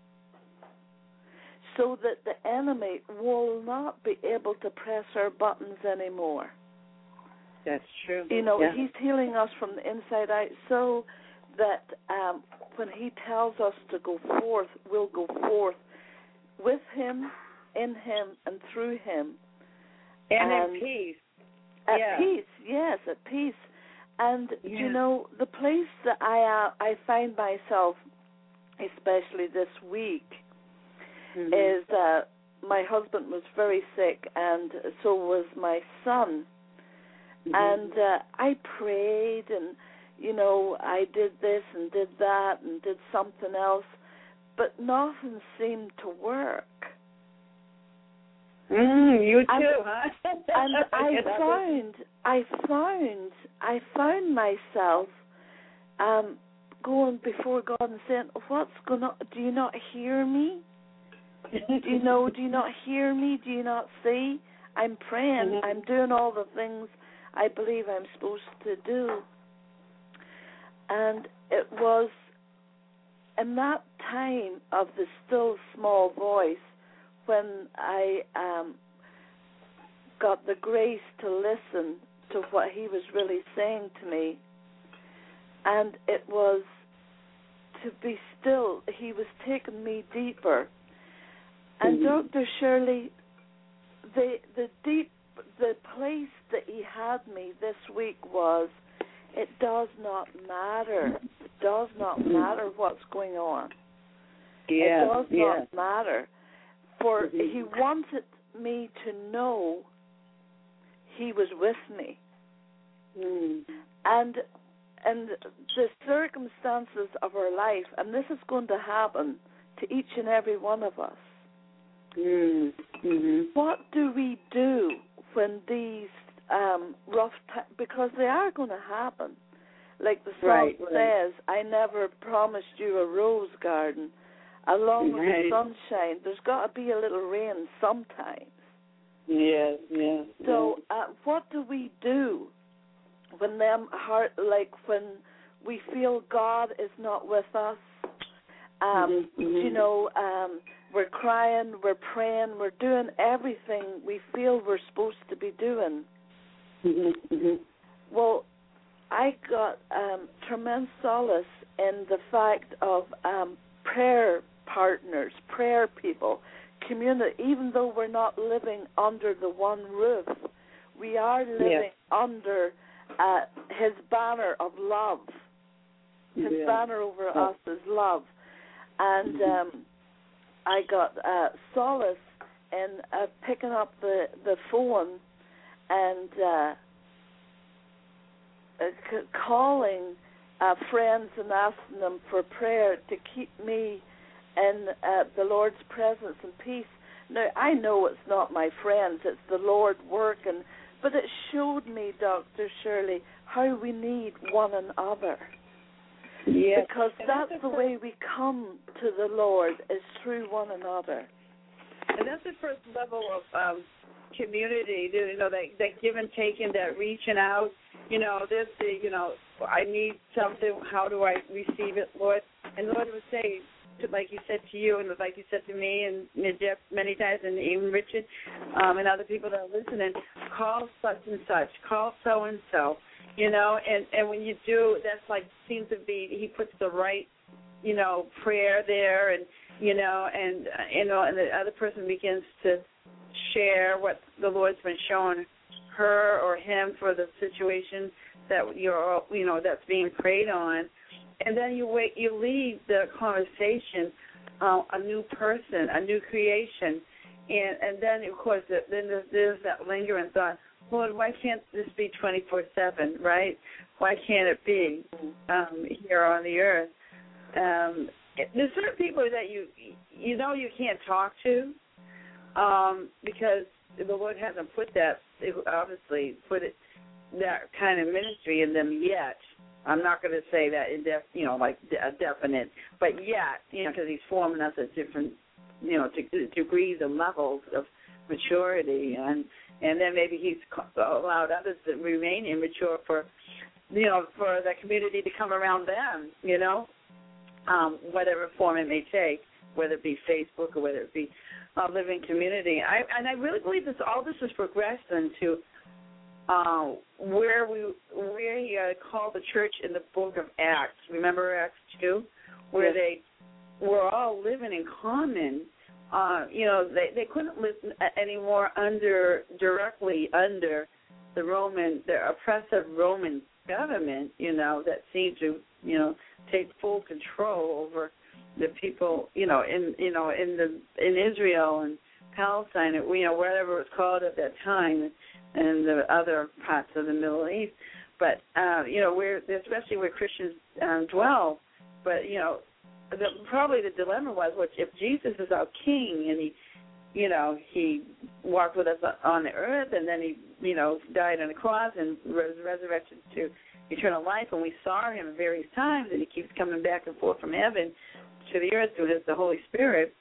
so that the enemy will not be able to press our buttons anymore. That's true. You know, yeah. he's healing us from the inside out so that um, when he tells us to go forth, we'll go forth with him, in him, and through him. And, and in peace. At yeah. peace, yes, at peace. And, yeah. you know, the place that I uh, I find myself, especially this week, mm-hmm. is uh, my husband was very sick, and so was my son. Mm-hmm. And uh, I prayed, and, you know, I did this and did that and did something else, but nothing seemed to work. Mm, you too, and, huh? and I found, I found, I found myself um, going before God and saying, "What's going on? Do you not hear me? Do you know? Do you not hear me? Do you not see? I'm praying. Mm-hmm. I'm doing all the things I believe I'm supposed to do." And it was in that time of the still small voice when I um, got the grace to listen to what he was really saying to me. And it was to be still. He was taking me deeper. And mm-hmm. Doctor Shirley, the the deep the place that he had me this week was, it does not matter. It does not matter what's going on. Yeah, it does yeah. not matter. For mm-hmm. he wanted me to know he was with me. Mm. And and the circumstances of our life, and this is going to happen to each and every one of us. Mm. Mm-hmm. What do we do when these um, rough times, because they are going to happen. Like the song right, says, right. I never promised you a rose garden. Along with right. the sunshine, there's got to be a little rain sometimes. Yes, yes. So yes. uh, what do we do when them heart, like when we feel God is not with us? Um, mm-hmm, mm-hmm. You know, um, we're crying, we're praying, we're doing everything we feel we're supposed to be doing. Mm-hmm, mm-hmm. Well, I got um, tremendous solace in the fact of um, prayer partners, prayer people, community. Even though we're not living under the one roof, we are living yeah. under uh, His banner of love. His yeah. banner over oh. us is love. And um, I got uh, solace in uh, picking up the, the phone and uh, uh, c- calling uh, friends and asking them for prayer to keep me in uh, the Lord's presence and peace. Now, I know it's not my friends, it's the Lord working, but it showed me, Doctor Shirley, how we need one another. Yes. Because that's, that's the way we come to the Lord, is through one another. And that's the first level of um, community, you know, that, that give and taking, that reaching out. You know, this, you know, I need something, how do I receive it, Lord? And the Lord would say, like you said to you, and like you said to me, and Jeff many times, and even Richard, um, and other people that are listening, call such and such, call so and so, you know, and, and when you do, that's like seems to be, he puts the right, you know, prayer there, and you know, and uh, you know, and the other person begins to share what the Lord's been showing her or him for the situation that you're, you know, that's being prayed on. And then you wait, you leave the conversation uh, a new person, a new creation, and and then of course then there's, there's that lingering thought, Lord, why can't this be twenty-four seven, right? Why can't it be um, here on the earth? Um, there's certain people that you you know you can't talk to um, because the Lord hasn't put that, obviously put it that kind of ministry in them yet. I'm not going to say that in def, you know, like a definite, but yet, you know, because he's forming us at different, you know, de- degrees and levels of maturity, and and then maybe he's allowed others to remain immature for, you know, for the community to come around them, you know. um, whatever form it may take, whether it be Facebook or whether it be uh, living community. I, and I really believe this. All this is progressing to uh, where we where he uh, called the church in the book of Acts. Remember Acts two, where yes. they were all living in common. Uh, you know, they they couldn't live anymore under directly under the Roman, the oppressive Roman government. You know, that seemed to you know take full control over the people. You know, in you know in the in Israel and Palestine, you know, whatever it was called at that time, and the other parts of the Middle East. But uh, you know, where especially where Christians um, dwell. But you know. The, probably the dilemma was, which if Jesus is our King and he, you know, he walked with us on the earth and then he, you know, died on the cross and was resurrected to eternal life, and we saw him at various times, and he keeps coming back and forth from heaven to the earth through his, the Holy Spirit.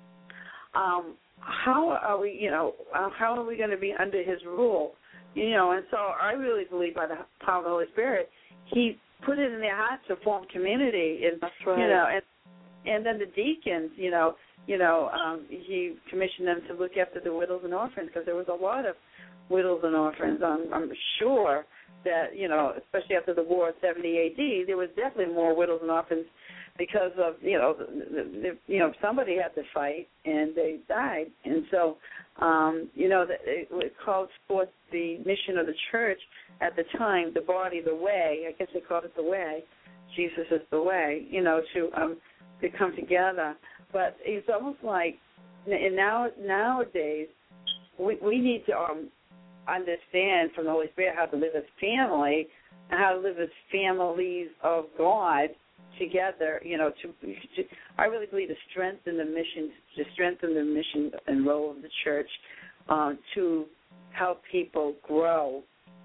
Um, how are we, you know, how are we going to be under his rule? You know, and so I really believe by the power of the Holy Spirit, he put it in their hearts to form community, and That's right. you know, and and then the deacons, you know, you know, um, he commissioned them to look after the widows and orphans, because there was a lot of widows and orphans. I'm, I'm sure that, you know, especially after the war of seventy A D, there was definitely more widows and orphans because of, you know, the, the, the, you know, somebody had to fight and they died, and so, um, you know, it, it called forth the mission of the church at the time, the body, the way. I guess they called it the way. Jesus is the way, you know, to um, to come together. But it's almost like, and now nowadays, we we need to um, understand from the Holy Spirit how to live as family and how to live as families of God together. You know, to, to I really believe to strengthen the mission, to strengthen the mission and role of the church, um, to help people grow.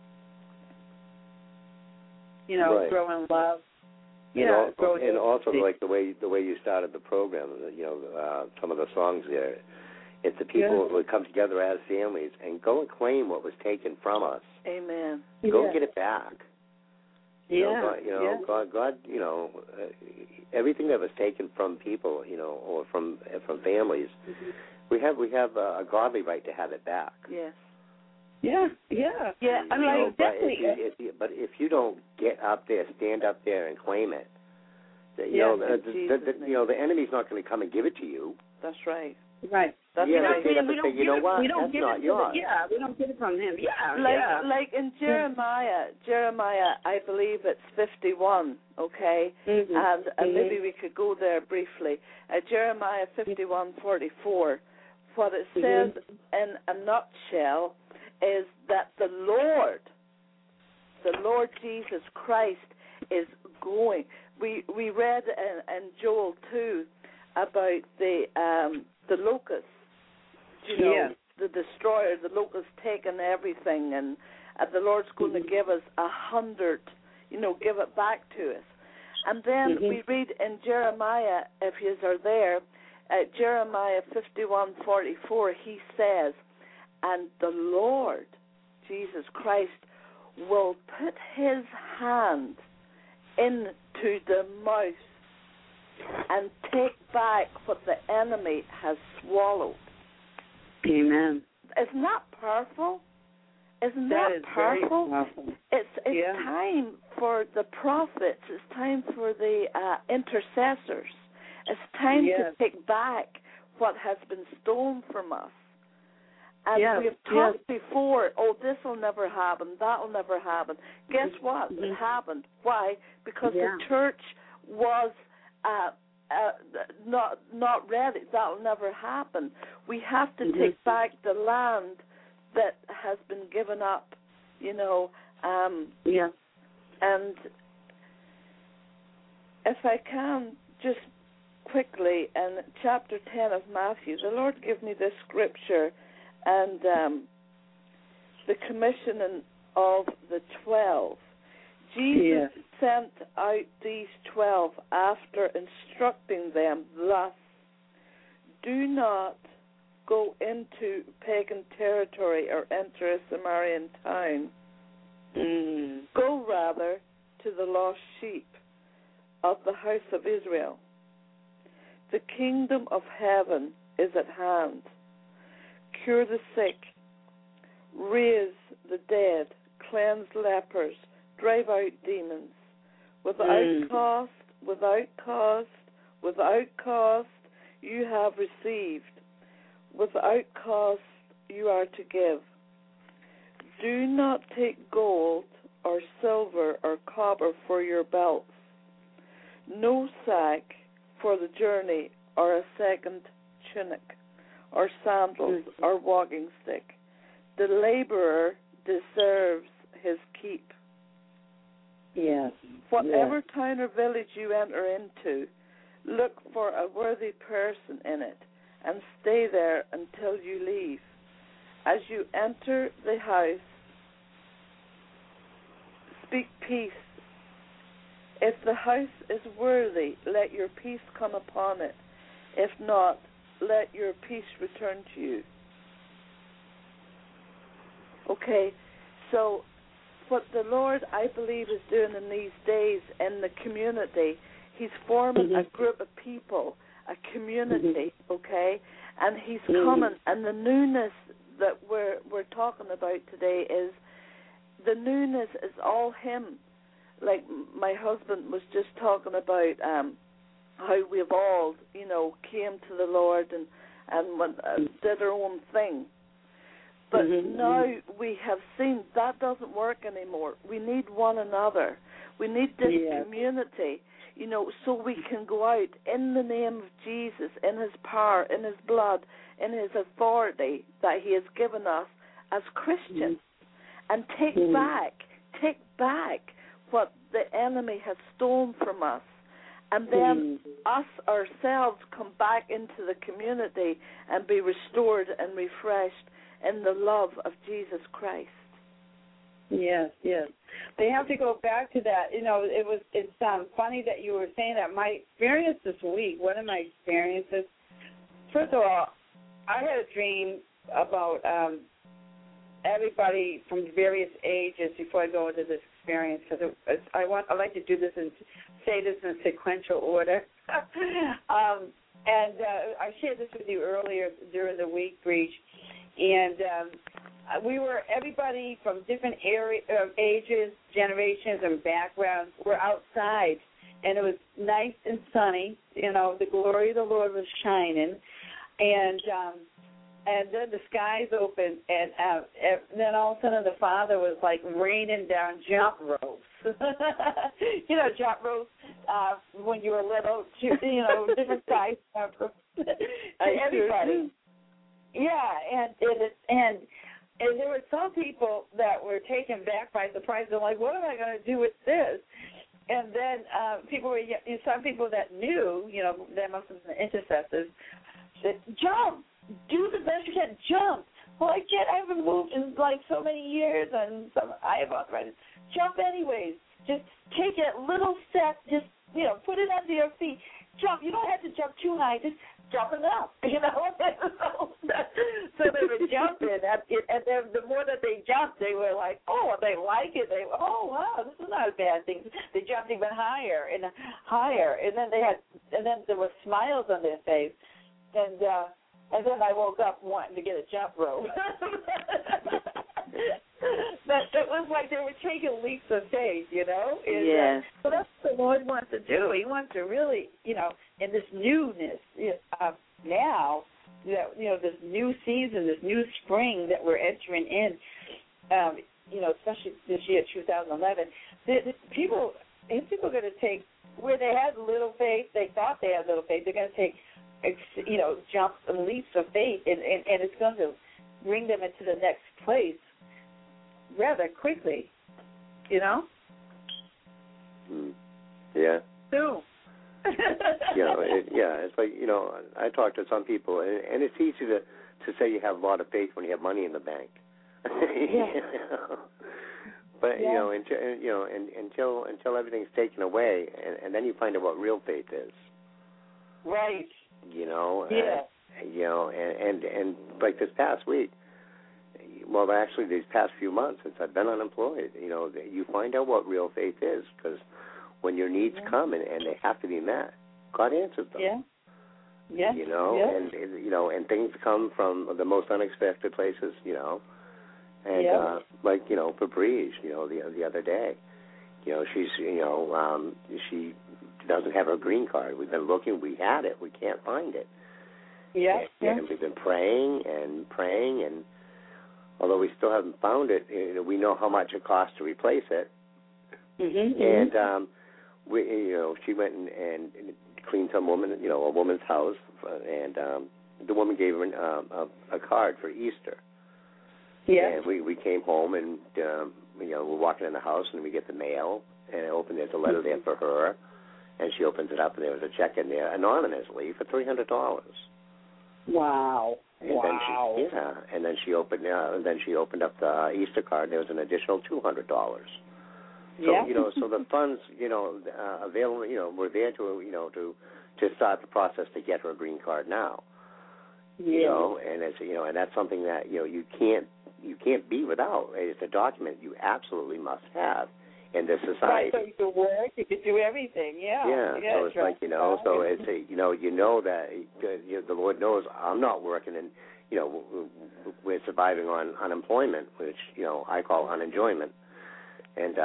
You know, right. grow in love. And, Yeah, al- and also like the way the way you started the program, you know, uh, some of the songs there, it's the people Yeah. who would come together as families and go and claim what was taken from us. Amen. Go yeah. and get it back. You Yeah, know, God, you know, yeah. God, God, you know, uh, everything that was taken from people, you know, or from uh, from families, Mm-hmm. we have we have a, a godly right to have it back. Yes. Yeah, yeah, yeah. I mean, You know, I but definitely. if you, if you, but if you don't get up there, stand up there, and claim it, the, you Yeah, know, the, in the, Jesus' the, the, you know, the enemy's not going to come and give it to you. That's right. Right. That's Yeah, right. they stand up we and don't say, you get know it, what, we don't that's get not it to yours. The, yeah, we don't get it from him. Yeah, Like yeah. like in Jeremiah, Jeremiah, I believe it's fifty-one, okay? Mm-hmm. And, and mm-hmm. maybe we could go there briefly. Uh, Jeremiah fifty-one forty-four. What it says mm-hmm. in a nutshell is that the Lord, the Lord Jesus Christ is going. We we read in, in Joel two about the um, the locusts, you know, yeah. the destroyer, the locusts taking everything, and uh, the Lord's going mm-hmm. to give us a hundred, you know, give it back to us. And then mm-hmm. we read in Jeremiah, if you are there, uh, Jeremiah fifty-one forty-four, he says, and the Lord, Jesus Christ, will put his hand into the mouth and take back what the enemy has swallowed. Amen. Isn't that powerful? Isn't That that, is powerful? very powerful. It's it's Yeah. time for the prophets. It's time for the uh, intercessors. It's time Yes. to take back what has been stolen from us. And Yes. we've talked before, oh, this will never happen, that will never happen. Guess what? Mm-hmm. It happened. Why? Because Yeah. the church was uh, uh, not not ready. That will never happen. We have to Mm-hmm. take back the land that has been given up, you know. Um, Yeah. and if I can, just quickly, in chapter ten of Matthew, the Lord gave me this scripture, and um, the commissioning of the twelve. Jesus Yes. sent out these twelve after instructing them thus: do not go into pagan territory or enter a Samaritan town. Mm. Go rather to the lost sheep of the house of Israel. The kingdom of heaven is at hand. Cure the sick, raise the dead, cleanse lepers, drive out demons. Without Mm. cost, without cost, without cost, you have received. Without cost, you are to give. Do not take gold or silver or copper for your belts, no sack for the journey, or a second tunic, or sandals, Mm. or walking stick. The laborer deserves his keep. Yes. Whatever Yes. town or village you enter into, look for a worthy person in it, and stay there until you leave. As you enter the house, speak peace. If the house is worthy, let your peace come upon it. If not, let your peace return to you. Okay, so what the Lord, I believe, is doing in these days in the community, He's forming Mhm. a group of people, a community, okay? And He's Mhm. coming, and the newness that we're we're talking about today is the newness is all Him. Like my husband was just talking about um, how we've all, you know, came to the Lord and and went, uh, did our own thing. But Mhm. now we have seen that doesn't work anymore. We need one another. We need this Yes. community, you know, so we can go out in the name of Jesus, in His power, in His blood, in His authority that He has given us as Christians, and take Mhm. back, take back what the enemy has stolen from us, and then Mhm. us ourselves come back into the community and be restored and refreshed in the love of Jesus Christ. Yes, yes. They have to go back to that. You know, it was. It's um, funny that you were saying that. My experience this week, one of my experiences. First of all, I had a dream about um, everybody from various ages. Before I go into this experience, because I want, I like to do this and say this in sequential order. um, and uh, I shared this with you earlier during the week, Breach, and. Um, Uh, we were, everybody from different area, uh, ages, generations, and backgrounds were outside, and it was nice and sunny. You know, the glory of the Lord was shining, and um, and then the skies opened, and, uh, and then all of a sudden the Father was like raining down jump ropes. You know, jump ropes uh, when you were little, you know, different size jump ropes. Everybody. Yeah, and it and. And there were some people that were taken back by surprise. They're like, what am I going to do with this? And then uh, people were, some people that knew, you know, that must have been the intercessors, said, jump, do the best you can, jump. Well, I can't, I haven't moved in like so many years, and some, I have arthritis. Jump anyways. Just take a little step, just, you know, put it under your feet. Jump. You don't have to jump too high. Just jump enough, you know. So they were jumping, and then the more that they jumped, they were like, oh, they like it. They were, oh, wow, this is not a bad thing. They jumped even higher and higher, and then they had, and then there were smiles on their face, and uh, and then I woke up wanting to get a jump rope. But it was like they were taking leaps of faith, you know. And, yes. Uh, so that's what the Lord wants to do. He wants to really, you know, in this newness uh, now, that you know, this new season, this new spring that we're entering in, um, you know, especially this year, two thousand eleven, the, the people, if people are going to take where they had little faith, they thought they had little faith, they're going to take, you know, jumps and leaps of faith, and, and, and it's going to bring them into the next place rather quickly, you know? Mm. Yeah. Soon. you know, it, yeah, it's like, you know, I talk to some people, and, and it's easy to, to say you have a lot of faith when you have money in the bank. Yeah. You know? But, yeah. you know, until, you know, and, until until everything's taken away, and, and then you find out what real faith is. Right. You know? Yeah. And, you know, and, and, and like this past week, well, actually these past few months since I've been unemployed, you know, you find out what real faith is, because when your needs yeah. come and, and they have to be met, God answers them. Yeah. Yeah. You know, yeah. and and, you know, and things come from the most unexpected places. You know, and Yeah. uh, like you know, Febreze, you know, the the other day, you know, she's you know, um, she doesn't have her green card. We've been looking. We had it. We can't find it. Yeah. And, yeah. and we've been praying and praying, and although we still haven't found it, you know, we know how much it costs to replace it. Mm-hmm, and mm-hmm. um, we, you know, she went and, and cleaned some woman, you know, a woman's house, and um, the woman gave her um, a, a card for Easter. Yeah. And we, we came home, and um, you know, we're walking in the house, and we get the mail, and I open there's a letter there for her, and she opens it up, and there was a check in there anonymously for three hundred dollars. Wow. And wow. Then she, yeah, and then she opened, uh, and then she opened up the Easter card, and there was an additional two hundred dollars. So yeah. you know, so the funds, you know, uh, available, you know, were there to, you know, to to start the process to get her a green card now. Yeah. You know, and it's you know, and that's something that you know you can't you can't be without. It's a document you absolutely must have in this society. Right, so you could work, you could do everything. Yeah. Yeah. yeah so it's like you know, so it's a, you know, you know that uh, you know, the Lord knows I'm not working, and you know, we're surviving on unemployment, which you know I call unenjoyment. And uh,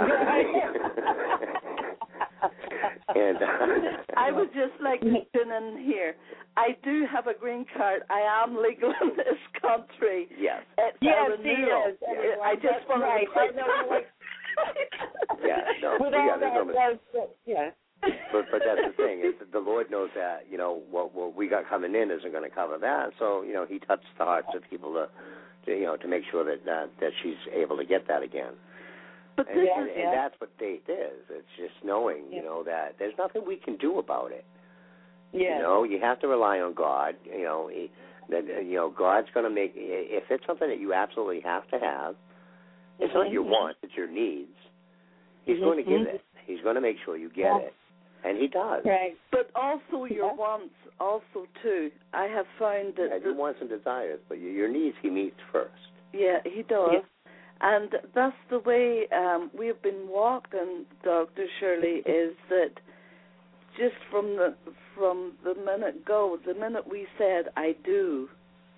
and uh, I would just like to tune in here. I do have a green card. I am legal in this country. Yes. It's yes, a renewal. yes. Yes. I just want right. to. I know, like, yeah. No. With yeah. all There's no that, that's, yeah. But but that's the thing is that the Lord knows that you know what what we got coming in isn't going to cover that. So you know He touched the hearts of people to, to you know to make sure that uh, that she's able to get that again. But and, this and, is, and yeah. that's what faith is. It's just knowing, you know, that there's nothing we can do about it. Yeah. You know, you have to rely on God. You know, he, that you know, God's going to make. If it's something that you absolutely have to have, it's mm-hmm. not your wants, it's your needs. He's mm-hmm. going to give it. He's going to make sure you get yeah. it, and He does. Right. But also your yeah. wants, also too. I have found that yeah, your wants and desires, but your, your needs He meets first. Yeah, He does. Yeah. And that's the way um, we've been walking, Doctor Shirley, is that just from the from the minute go, the minute we said I do,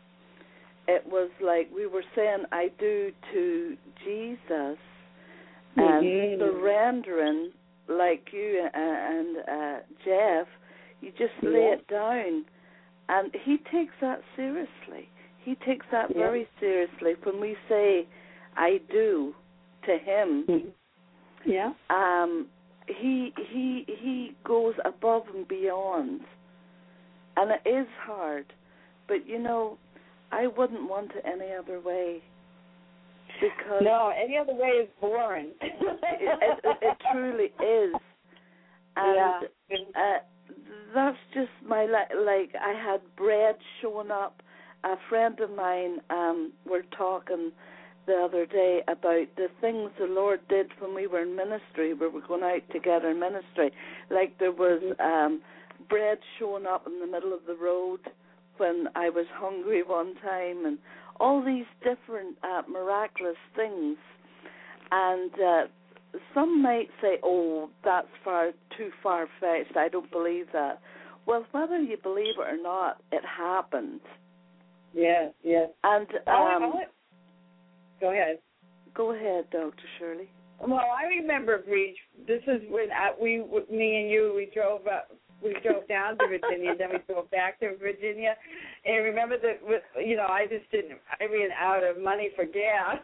it was like we were saying I do to Jesus and mm-hmm. surrendering, like you and uh, Jeff, you just yeah. lay it down. And He takes that seriously. He takes that yeah. very seriously. When we say I do to Him, mm-hmm. yeah. um, he he he goes above and beyond, and it is hard, but you know, I wouldn't want it any other way, because no, any other way is boring. it, it, it, it truly is, and yeah. uh, that's just my li- like. I had bread showing up. A friend of mine um, were talking the other day about the things the Lord did when we were in ministry. We were going out together in ministry. Like there was um, bread showing up in the middle of the road when I was hungry one time, and all these different uh, miraculous things. And uh, some might say, oh, that's far too far-fetched. I don't believe that. Well, whether you believe it or not, it happened. Yeah, yeah. And um, go ahead. Go ahead, Doctor Shirley. Well, I remember, Breach. This is when I, we, me and you, we drove up. We drove down to Virginia, then we drove back to Virginia. And remember that, you know, I just didn't. I ran out of money for gas,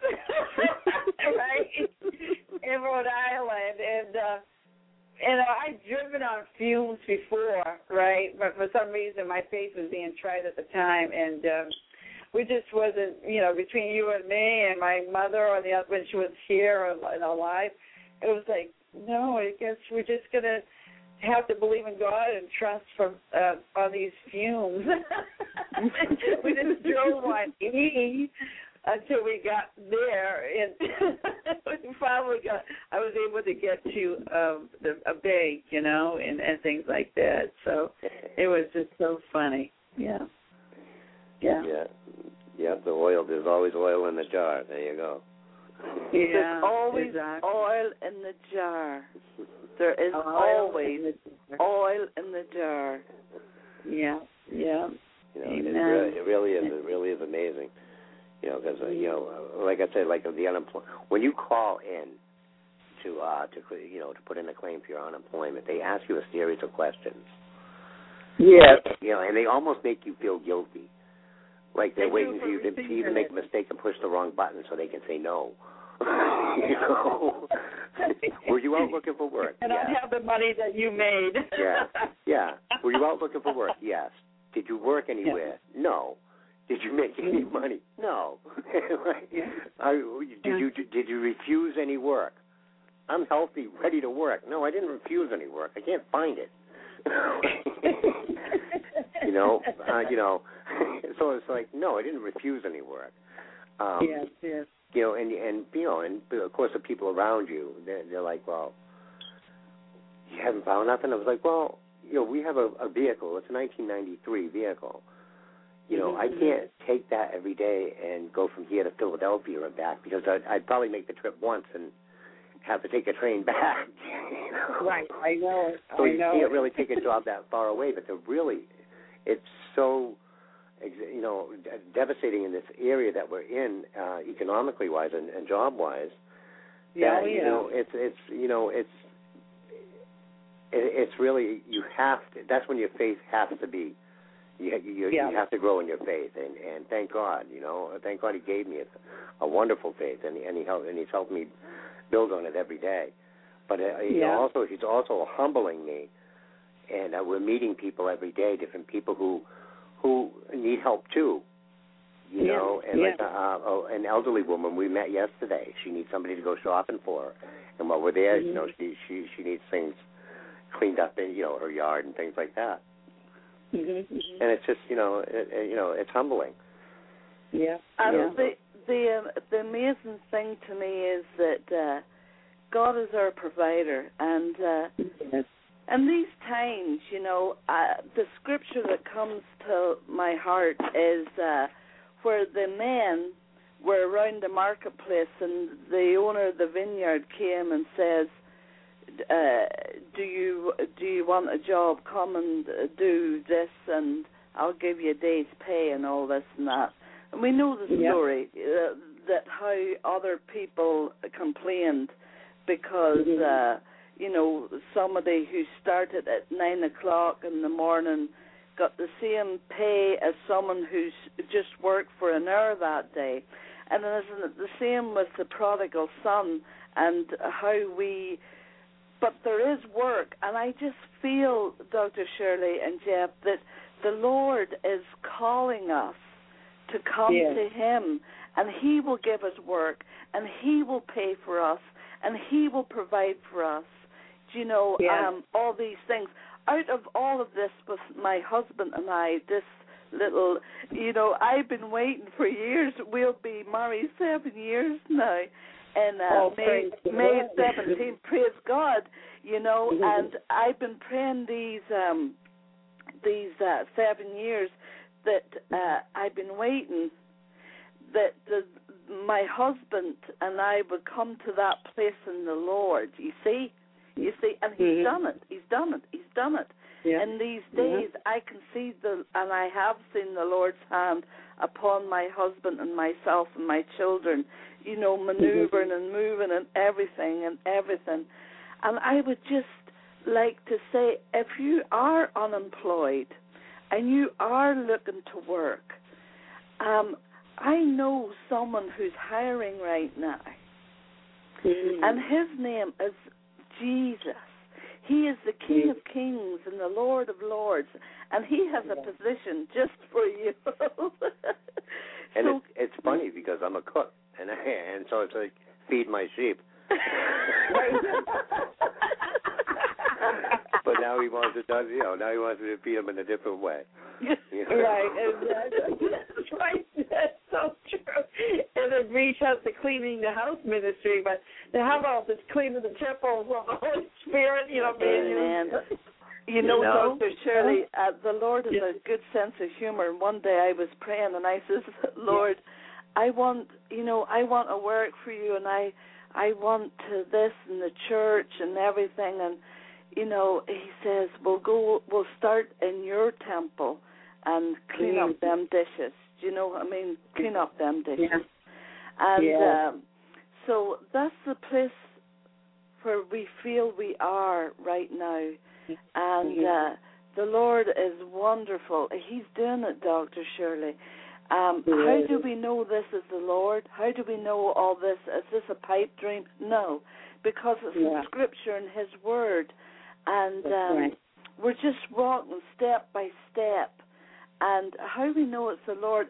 right? In Rhode Island, and uh, and I'd driven on fumes before, right? But for some reason, my face was being tried at the time, and um, we just wasn't, you know, between you and me and my mother, or the when she was here and alive, it was like, no, I guess we're just gonna have to believe in God and trust for uh, on these fumes. We just drove on E until we got there, and we finally got. I was able to get to um, the, a bank, you know, and, and things like that. So it was just so funny. Yeah. Yeah. Yeah. Yeah. The oil. There's always oil in the jar. There you go. Yeah. There's always exactly. oil in the jar. There is oil always in the jar. oil in the jar. Yeah, yeah. You know, Amen. it really, it really is. It really is amazing. You know, because uh, you know, uh, like I said, like the unemployment. When you call in to uh, to you know to put in a claim for your unemployment, they ask you a series of questions. Yes. You know, and they almost make you feel guilty, like they're They waiting do for you to, for to even make a mistake and push the wrong button so they can say no. You know, were you out looking for work? And yes. I have the money that you made. Yeah, yeah. Were you out looking for work? Yes. Did you work anywhere? Yeah. No. Did you make any money? No. Like, yeah. uh, did you did you refuse any work? I'm healthy, ready to work. No, I didn't refuse any work. I can't find it. you know, uh, you know. So it's like, no, I didn't refuse any work. Um, yes, yes. You know, and and you know, and of course the people around you, they're, they're like, well, you haven't found nothing. I was like, well, you know, we have a, a vehicle. It's a nineteen ninety-three vehicle. You know, mm-hmm. I can't take that every day and go from here to Philadelphia and back because I'd, I'd probably make the trip once and have to take a train back. You know? Right, I know. So I you know. can't really take a job that far away, but they're really, it's so, you know, devastating in this area that we're in, uh, economically wise and, and job wise. Yeah, that, yeah. You know, it's it's you know it's it, it's really you have to. That's when your faith has to be. You you, yeah. you have to grow in your faith, and, and thank God, you know, thank God He gave me a, a wonderful faith, and and He helped and He's helped me build on it every day. But uh, you yeah. know, also He's also humbling me, and uh, we're meeting people every day, different people who who need help too. You yeah. know, and yeah. like uh, oh, an elderly woman we met yesterday. She needs somebody to go shopping for her, and while we're there, mm-hmm. you know, she she she needs things cleaned up in you know her yard and things like that. Mm-hmm. And it's just you know it, it, you know it's humbling. Yeah. And you know? the the um, the amazing thing to me is that uh, God is our provider, and uh, yes. and these times, you know, uh, the scripture that comes to my heart is uh, where the men were around the marketplace, and the owner of the vineyard came and says, Uh, do you do you want a job? Come and do this, and I'll give you a day's pay and all this and that. And we know the story yeah. uh, that how other people complained because mm-hmm. uh, you know somebody who started at nine o'clock in the morning got the same pay as someone who's just worked for an hour that day. And isn't it the same with the prodigal son and how we. But there is work, and I just feel, Doctor Shirley and Jeff, that the Lord is calling us to come yes. to Him, and He will give us work, and He will pay for us, and He will provide for us. Do you know, yes. um, all these things. Out of all of this with my husband and I, this little, you know, I've been waiting for years. We'll be married seven years now. And uh, oh, May May seventeenth, praise God, you know. Mm-hmm. And I've been praying these um, these uh, seven years that uh, I've been waiting that the, my husband and I would come to that place in the Lord. You see, you see, and He's mm-hmm. done it. He's done it. He's done it. Yeah. In these days, mm-hmm. I can see the, and I have seen the Lord's hand upon my husband and myself and my children. You know, maneuvering and moving and everything and everything. And I would just like to say, if you are unemployed and you are looking to work, um, I know someone who's hiring right now, mm-hmm. and his name is Jesus. He is the King of Kings and the Lord of Lords, and He has a position just for you. And so, it's, it's funny because I'm a cook. And, and so it's like, feed my sheep. But now he wants to, do, you know, now he wants me to feed them in a different way. You know? Right, exactly. That's right. That's so true. And then Reach has the cleaning the house ministry, but the house is cleaning the temple of the Holy Spirit, you know, being used. You know, you know, Doctor Shirley, uh, the Lord has yes. a good sense of humor. And one day I was praying, and I says, Lord, yes. I want, you know, I want to work for you, and I, I want to this and the church and everything, and you know, he says, we'll go, we'll start in your temple and clean mm. up them dishes. Do you know what I mean? Clean up them dishes. Yeah. And yeah. Um, so that's the place where we feel we are right now. And mm-hmm. uh, the Lord is wonderful. He's doing it, Doctor Shirley. Um, yeah. How do we know this is the Lord? How do we know all this? Is this a pipe dream? No, because it's yeah. in Scripture and His Word. And um, right. we're just walking step by step. And how we know it's the Lord,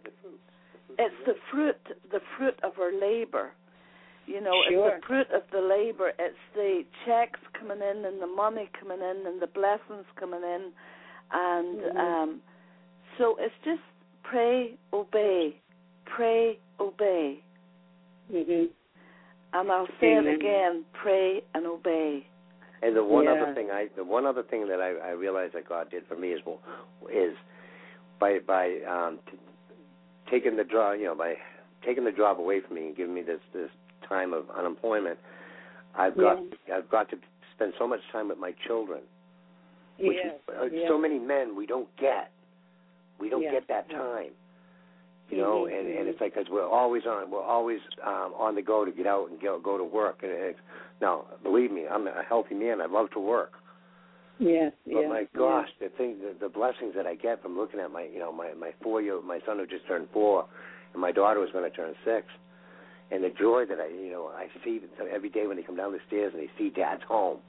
it's the fruit, the fruit of our labor. You know, sure. it's the fruit of the labor. It's the checks coming in and the money coming in and the blessings coming in. And mm-hmm. um, so it's just pray, obey, pray, obey. Mm-hmm. And I'll say Amen. it again, pray and obey. And the one yeah. other thing I, the one other thing that I, I realized that God did for me is, is by by um, t- taking the job, you know, by taking the job away from me and giving me this this time of unemployment, I've got yeah. I've got to spend so much time with my children. Which yes. is, yes. so many men we don't get, we don't yes. get that time. You know, mm-hmm. and, and it's like because we're always on, we're always um, on the go to get out and go go to work. And it's, now, believe me, I'm a healthy man. I love to work. Yes, but yes, my gosh, yes. the thing, the, the blessings that I get from looking at my, you know, my my four year, my son who just turned four, and my daughter was going to turn six, and the joy that I, you know, I see every day when they come down the stairs and they see Dad's home.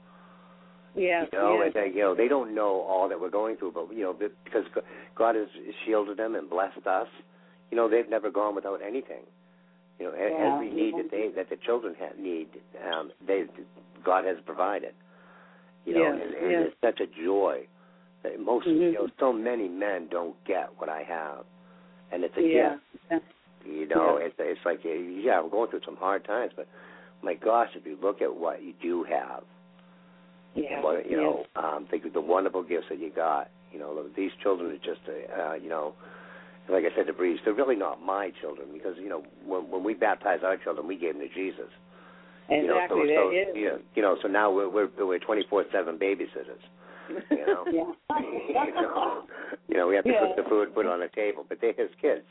Yeah, you know, yes. and they, you know, they don't know all that we're going through, but you know, because God has shielded them and blessed us. You know, they've never gone without anything. You know, yeah, every need yeah. that they that the children have need, um, they God has provided. You know, yes, and, and yes. it's such a joy that most, mm-hmm. you know, so many men don't get what I have, and it's a yeah. gift. You know, yeah. it's it's like yeah, I'm going through some hard times, but my gosh, if you look at what you do have, yeah. and what, you yeah. know, um, the the wonderful gifts that you got. You know, these children are just, uh, you know. Like I said to Breeze, they're really not my children because, you know, when, when we baptized our children, we gave them to Jesus. Exactly, you know, so, that so, is. You know, you know, so now we're we're, we're twenty-four seven babysitters. You know, yeah. you know, you know, we have to yeah. cook the food, put it on the table, but they're his kids.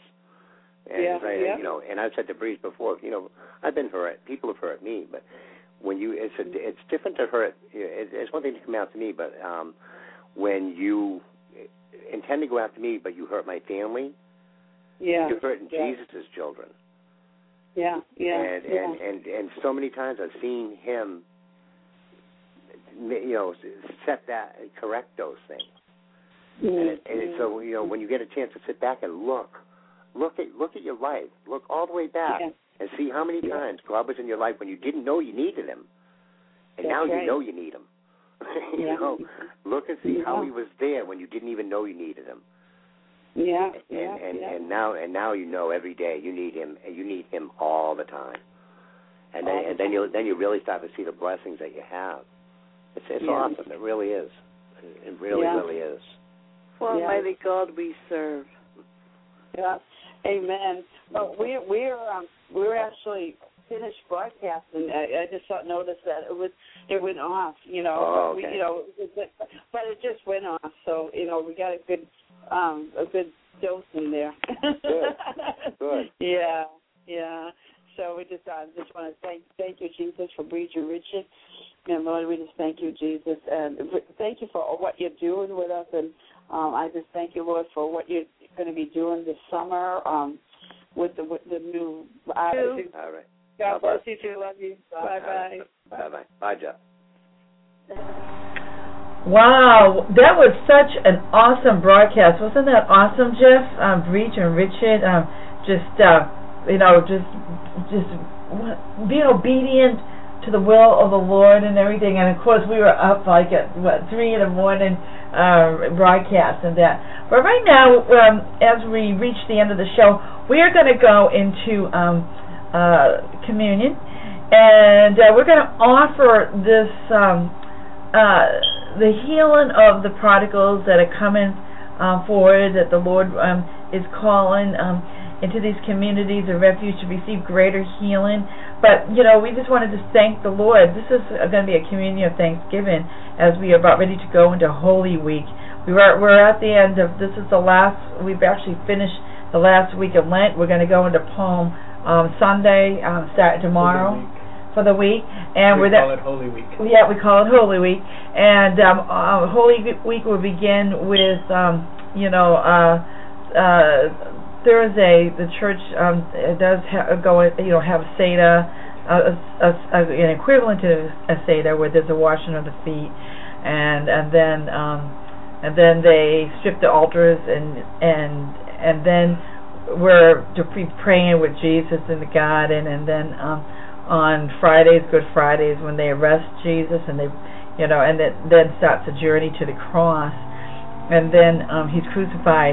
And yeah, I, yeah. you know, and I've said to Breeze before, you know, I've been hurt. People have hurt me, but when you, it's a, it's different to hurt. It's one thing to come out to me, but um, when you intend to go after me, but you hurt my family. Yeah. You're hurting yeah. Jesus' children. Yeah, yeah. And, yeah. and and and so many times I've seen him, you know, set that, correct those things. Mm-hmm. And, it, and it, so you know, when you get a chance to sit back and look, look at look at your life, look all the way back, yeah. and see how many yeah. times God was in your life when you didn't know you needed Him, and That's now right. you know you need Him. you yeah. know, look and see yeah. how He was there when you didn't even know you needed Him. Yeah, and, yeah, and, yeah. and now and now you know every day you need him and you need him all the time. And then and then you then you really start to see the blessings that you have. It's it's yeah. awesome. It really is. It really yeah. really is. What yeah. Almighty God we serve. Yeah. Amen. Well, we're we're um, we're actually finished broadcasting. I, I just noticed that it was it went off. You know, oh, but okay. we, you know, but it just went off. So you know, we got a good. Um, a good dose in there. Good. Good. Yeah, yeah. So we just uh, just want to thank thank you, Jesus, for Breeze and Richard. And Lord, we just thank you, Jesus, and thank you for what you're doing with us. And um, I just thank you, Lord, for what you're going to be doing this summer um, with the with the new. Uh, All right. God bless you too. Love you. Bye bye. Bye bye. Bye, Jeff. Wow, that was such an awesome broadcast. Wasn't that awesome, Jeff? Um, Breach and Richard, um, just, uh, you know, just just being obedient to the will of the Lord and everything. And, of course, we were up like at, what, three in the morning uh, broadcast and that. But right now, um, as we reach the end of the show, we are going to go into um, uh, communion. And uh, we're going to offer this... Um, Uh, the healing of the prodigals that are coming um, forward, that the Lord um, is calling um, into these communities of refuge to receive greater healing. But, you know, we just wanted to thank the Lord. This is going to be a communion of thanksgiving. as we are about ready to go into Holy Week. We were, we're at the end of, this is the last, we've actually finished the last week of Lent. We're going to go into Palm um, Sunday, um, start tomorrow for the week. And we we're call that, it Holy Week. Yeah, we call it Holy Week. And um, uh, Holy Week will begin with, um, you know, uh, uh, Thursday, the church um, does ha- go, you know, have a Seder, uh, a, a, an equivalent to a Seder where there's a washing of the feet, and and then um, and then they strip the altars, and and and then we're to be praying with Jesus in the garden, and then um, on Fridays, Good Fridays, when they arrest Jesus, and they, you know, and then then starts the journey to the cross, and then um, he's crucified.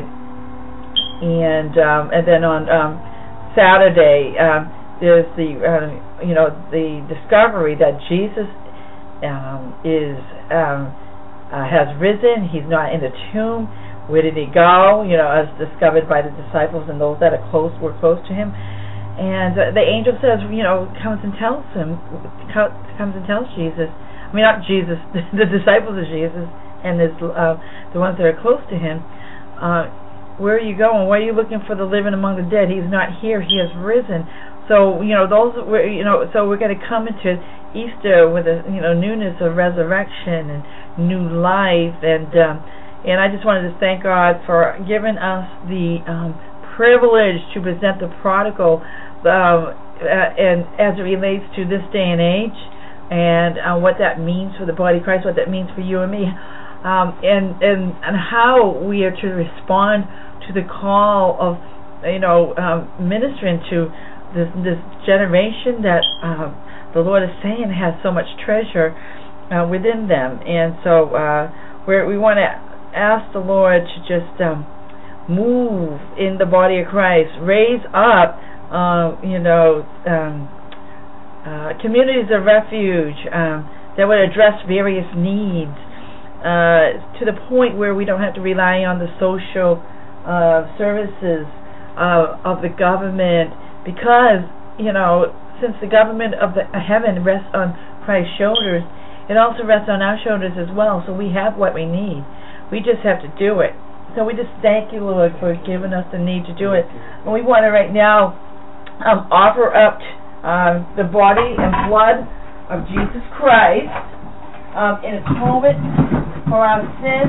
And um, and then on um, Saturday, um, there's the uh, you know the discovery that Jesus um, is um, uh, has risen. He's not in the tomb. Where did he go? You know, as discovered by the disciples and those that are close were close to him. And uh, the angel says, you know, comes and tells him, comes and tells Jesus. I mean, not Jesus, the disciples of Jesus, and his, uh, the ones that are close to him. Uh, Where are you going? Why are you looking for the living among the dead? He's not here. He has risen. So, you know, those were, you know, so we're going to come into Easter with a, you know, newness of resurrection and new life. And um, and I just wanted to thank God for giving us the um, privilege to present the prodigal, um, uh, and as it relates to this day and age, and uh, what that means for the body of Christ, what that means for you and me, um, and and and how we are to respond to the call of, you know, um, ministering to this this generation that uh, the Lord is saying has so much treasure uh, within them. And so uh, we're, we want to ask the Lord to just um, move in the body of Christ, raise up, uh, you know, um, uh, communities of refuge um, that would address various needs uh, to the point where we don't have to rely on the social Uh, services uh, of the government, because, you know, since the government of the heaven rests on Christ's shoulders, it also rests on our shoulders as well. So we have what we need. We just have to do it. So we just thank you, Lord, for giving us the need to do it. And we want to right now um, offer up uh, the body and blood of Jesus Christ um, in atonement for our sins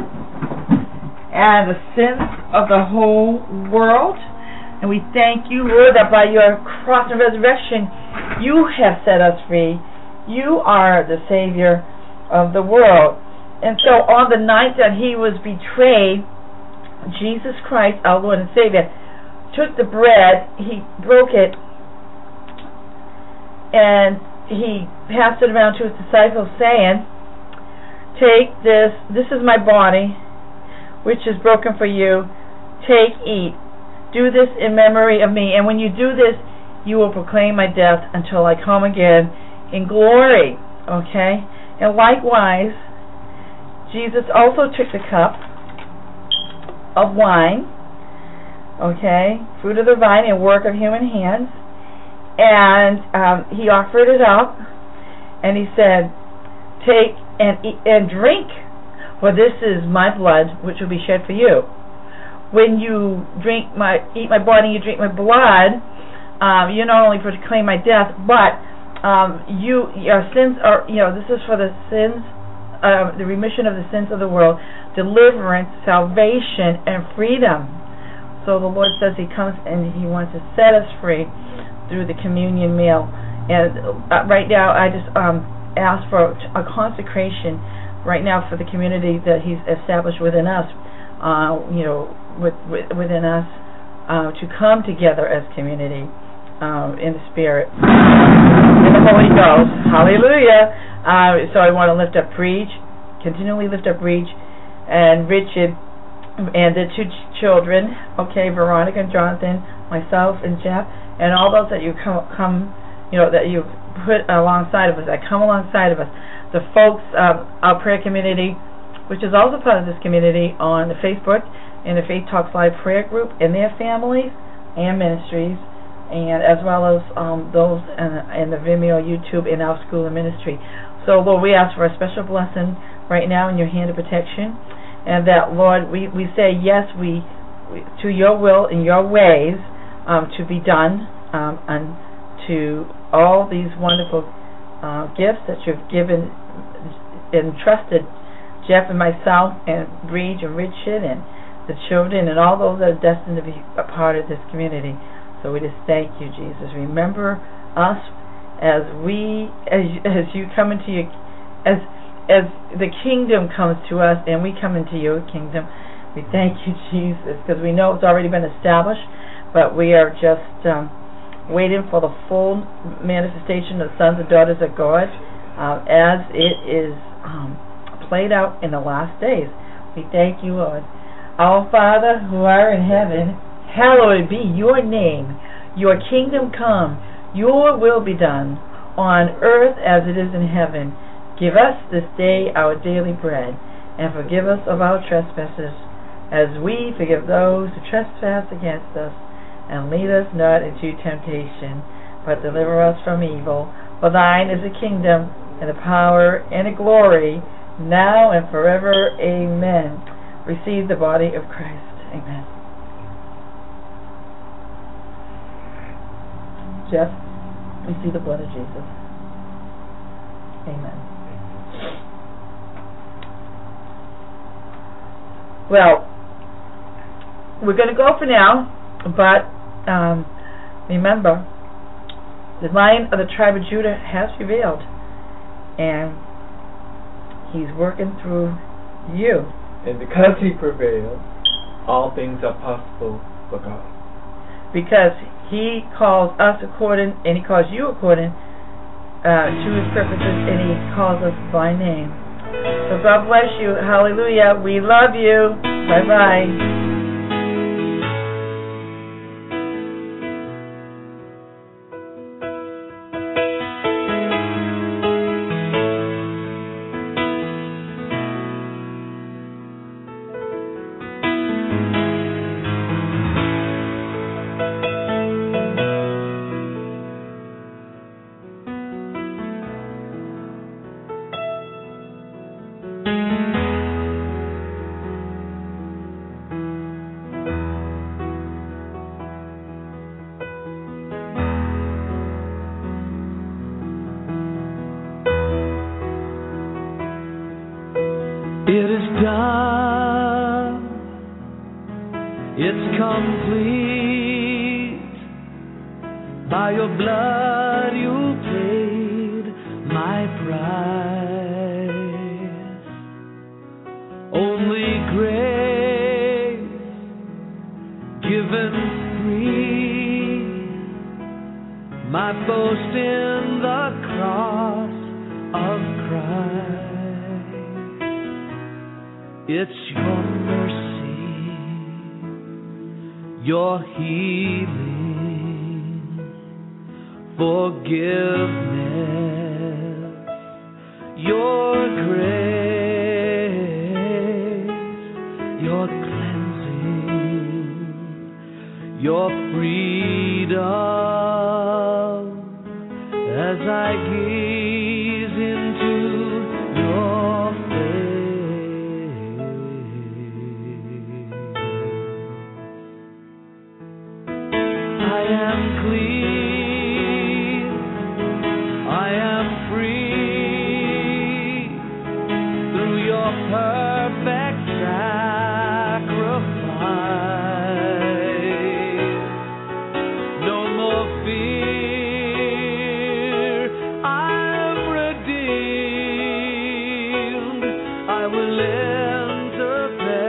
and the sins of the whole world. And we thank you, Lord, that by your cross and resurrection, you have set us free. You are the Savior of the world. And so on the night that he was betrayed, Jesus Christ, our Lord and Savior, took the bread, he broke it, and he passed it around to his disciples, saying, "Take this, this is my body, which is broken for you. Take, eat. Do this in memory of me. And when you do this, you will proclaim my death until I come again in glory." Okay? And likewise, Jesus also took the cup of wine, okay, fruit of the vine and work of human hands, and um, he offered it up, and he said, "Take and eat and drink, for this is my blood, which will be shed for you." When you drink my, eat my body, you drink my blood, um, you not only proclaim my death, but um, you, your sins are, you know, this is for the sins, uh, the remission of the sins of the world, deliverance, salvation, and freedom. So the Lord says he comes and he wants to set us free through the communion meal. And uh, right now, I just um, ask for a consecration right now for the community that he's established within us, uh, you know, with, with, within us, uh, to come together as community um, in the Spirit, in the Holy Ghost. Hallelujah. Uh, so I want to lift up Breach, continually lift up Breach, and Richard, and the two ch- children, okay, Veronica and Jonathan, myself and Jeff, and all those that you come, come you know, that you put alongside of us, that come alongside of us. The folks, um, our prayer community, which is also part of this community, on the Facebook and the Faith Talks Live prayer group, and their families and ministries, and as well as um, those in, in the Vimeo, YouTube, and our school of ministry. So, Lord, we ask for a special blessing right now in your hand of protection. And that, Lord, we, we say yes we, we to your will and your ways um, to be done, um, and to all these wonderful uh, gifts that you've given and trusted Jeff and myself and Breege and Richard and the children and all those that are destined to be a part of this community. So we just thank you, Jesus. Remember us as we, as as you come into your, as as the kingdom comes to us and we come into your kingdom. We thank you, Jesus, because we know it's already been established, but we are just um, waiting for the full manifestation of the sons and daughters of God uh, as it is um, played out in the last days. We thank you, Lord. Our Father, who art in heaven, hallowed be your name. Your kingdom come. Your will be done on earth as it is in heaven. Give us this day our daily bread, and forgive us of our trespasses, as we forgive those who trespass against us. And lead us not into temptation, but deliver us from evil. For thine is the kingdom, and the power, and the glory, now and forever. Amen. Receive the body of Christ. Amen. Jeff, receive the blood of Jesus. Amen. Well, we're going to go for now, but um, remember, the Lion of the tribe of Judah has prevailed, and he's working through you. And because he prevailed, all things are possible for God. Because he calls us according, and he calls you according uh, to his purposes, and he calls us by name. So God bless you. Hallelujah. We love you. Bye-bye. It is done, it's complete. By your blood you paid my price. Only grace given free, my boast in the cross of Christ. It's your mercy, your healing, forgiveness, your grace, your cleansing, your freedom, as I gaze into your face. I am clean, I am free, through your perfect sacrifice. No more fear, I'm redeemed, I will enter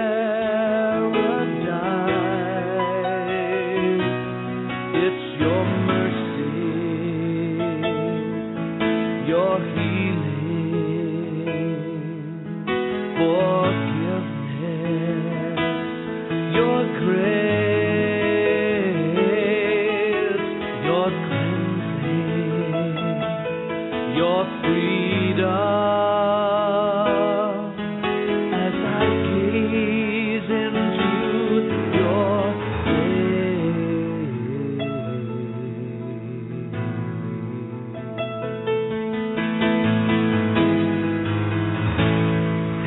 paradise. It's your mercy, your healing, forgiveness, your grace, your cleansing, your freedom, as I gaze into your face.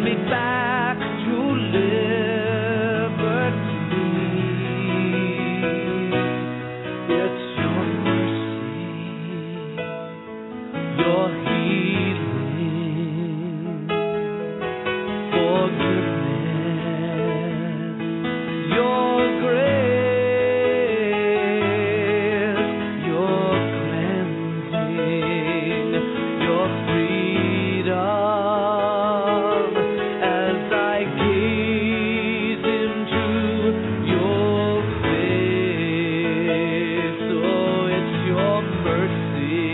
me back to liberty. It's your mercy, your healing, forgiveness, your grace, your cleansing, your freedom. As I gaze into your face, oh, it's your mercy,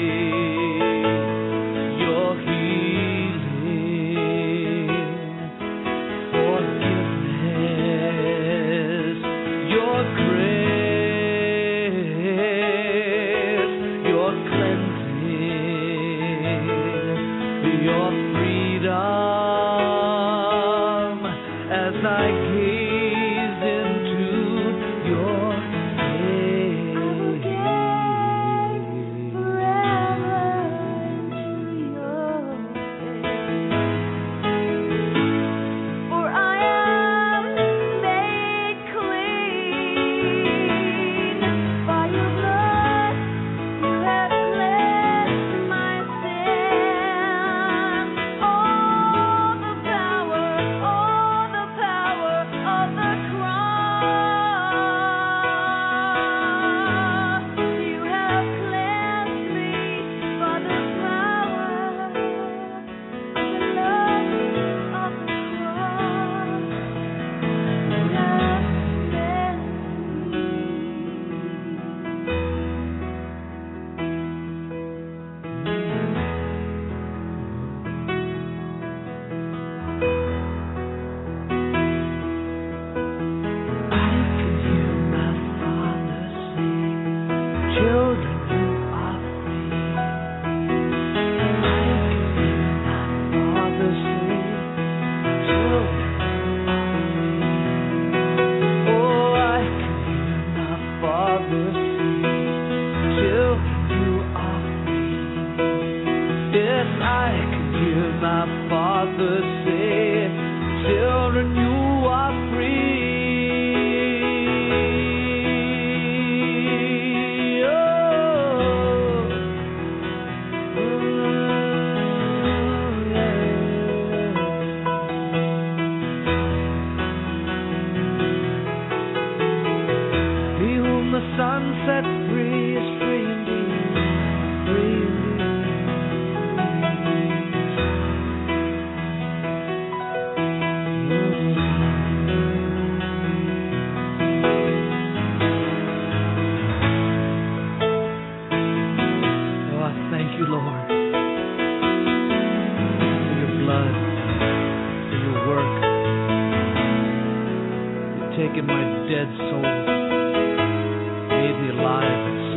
your healing, forgiveness, your grace, your cleansing, your freedom. As I gaze into your face, For I am made clean by your blood. You have cleansed my sin. All the power, all the power of the cross. You have cleansed me by the power, the love of the cross. You have cleansed me. I can hear my Father say, children, you are free. I can hear my Father say, children, you are free. Oh, I can hear my Father say, children, you are free. Yes, I can hear my Father say, children, you are free. Oh, oh, yeah. He whom the Son sets free is free indeed, free indeed. Oh, I thank you, Lord, for your blood, for your work. You've taken my dead soul, made me alive and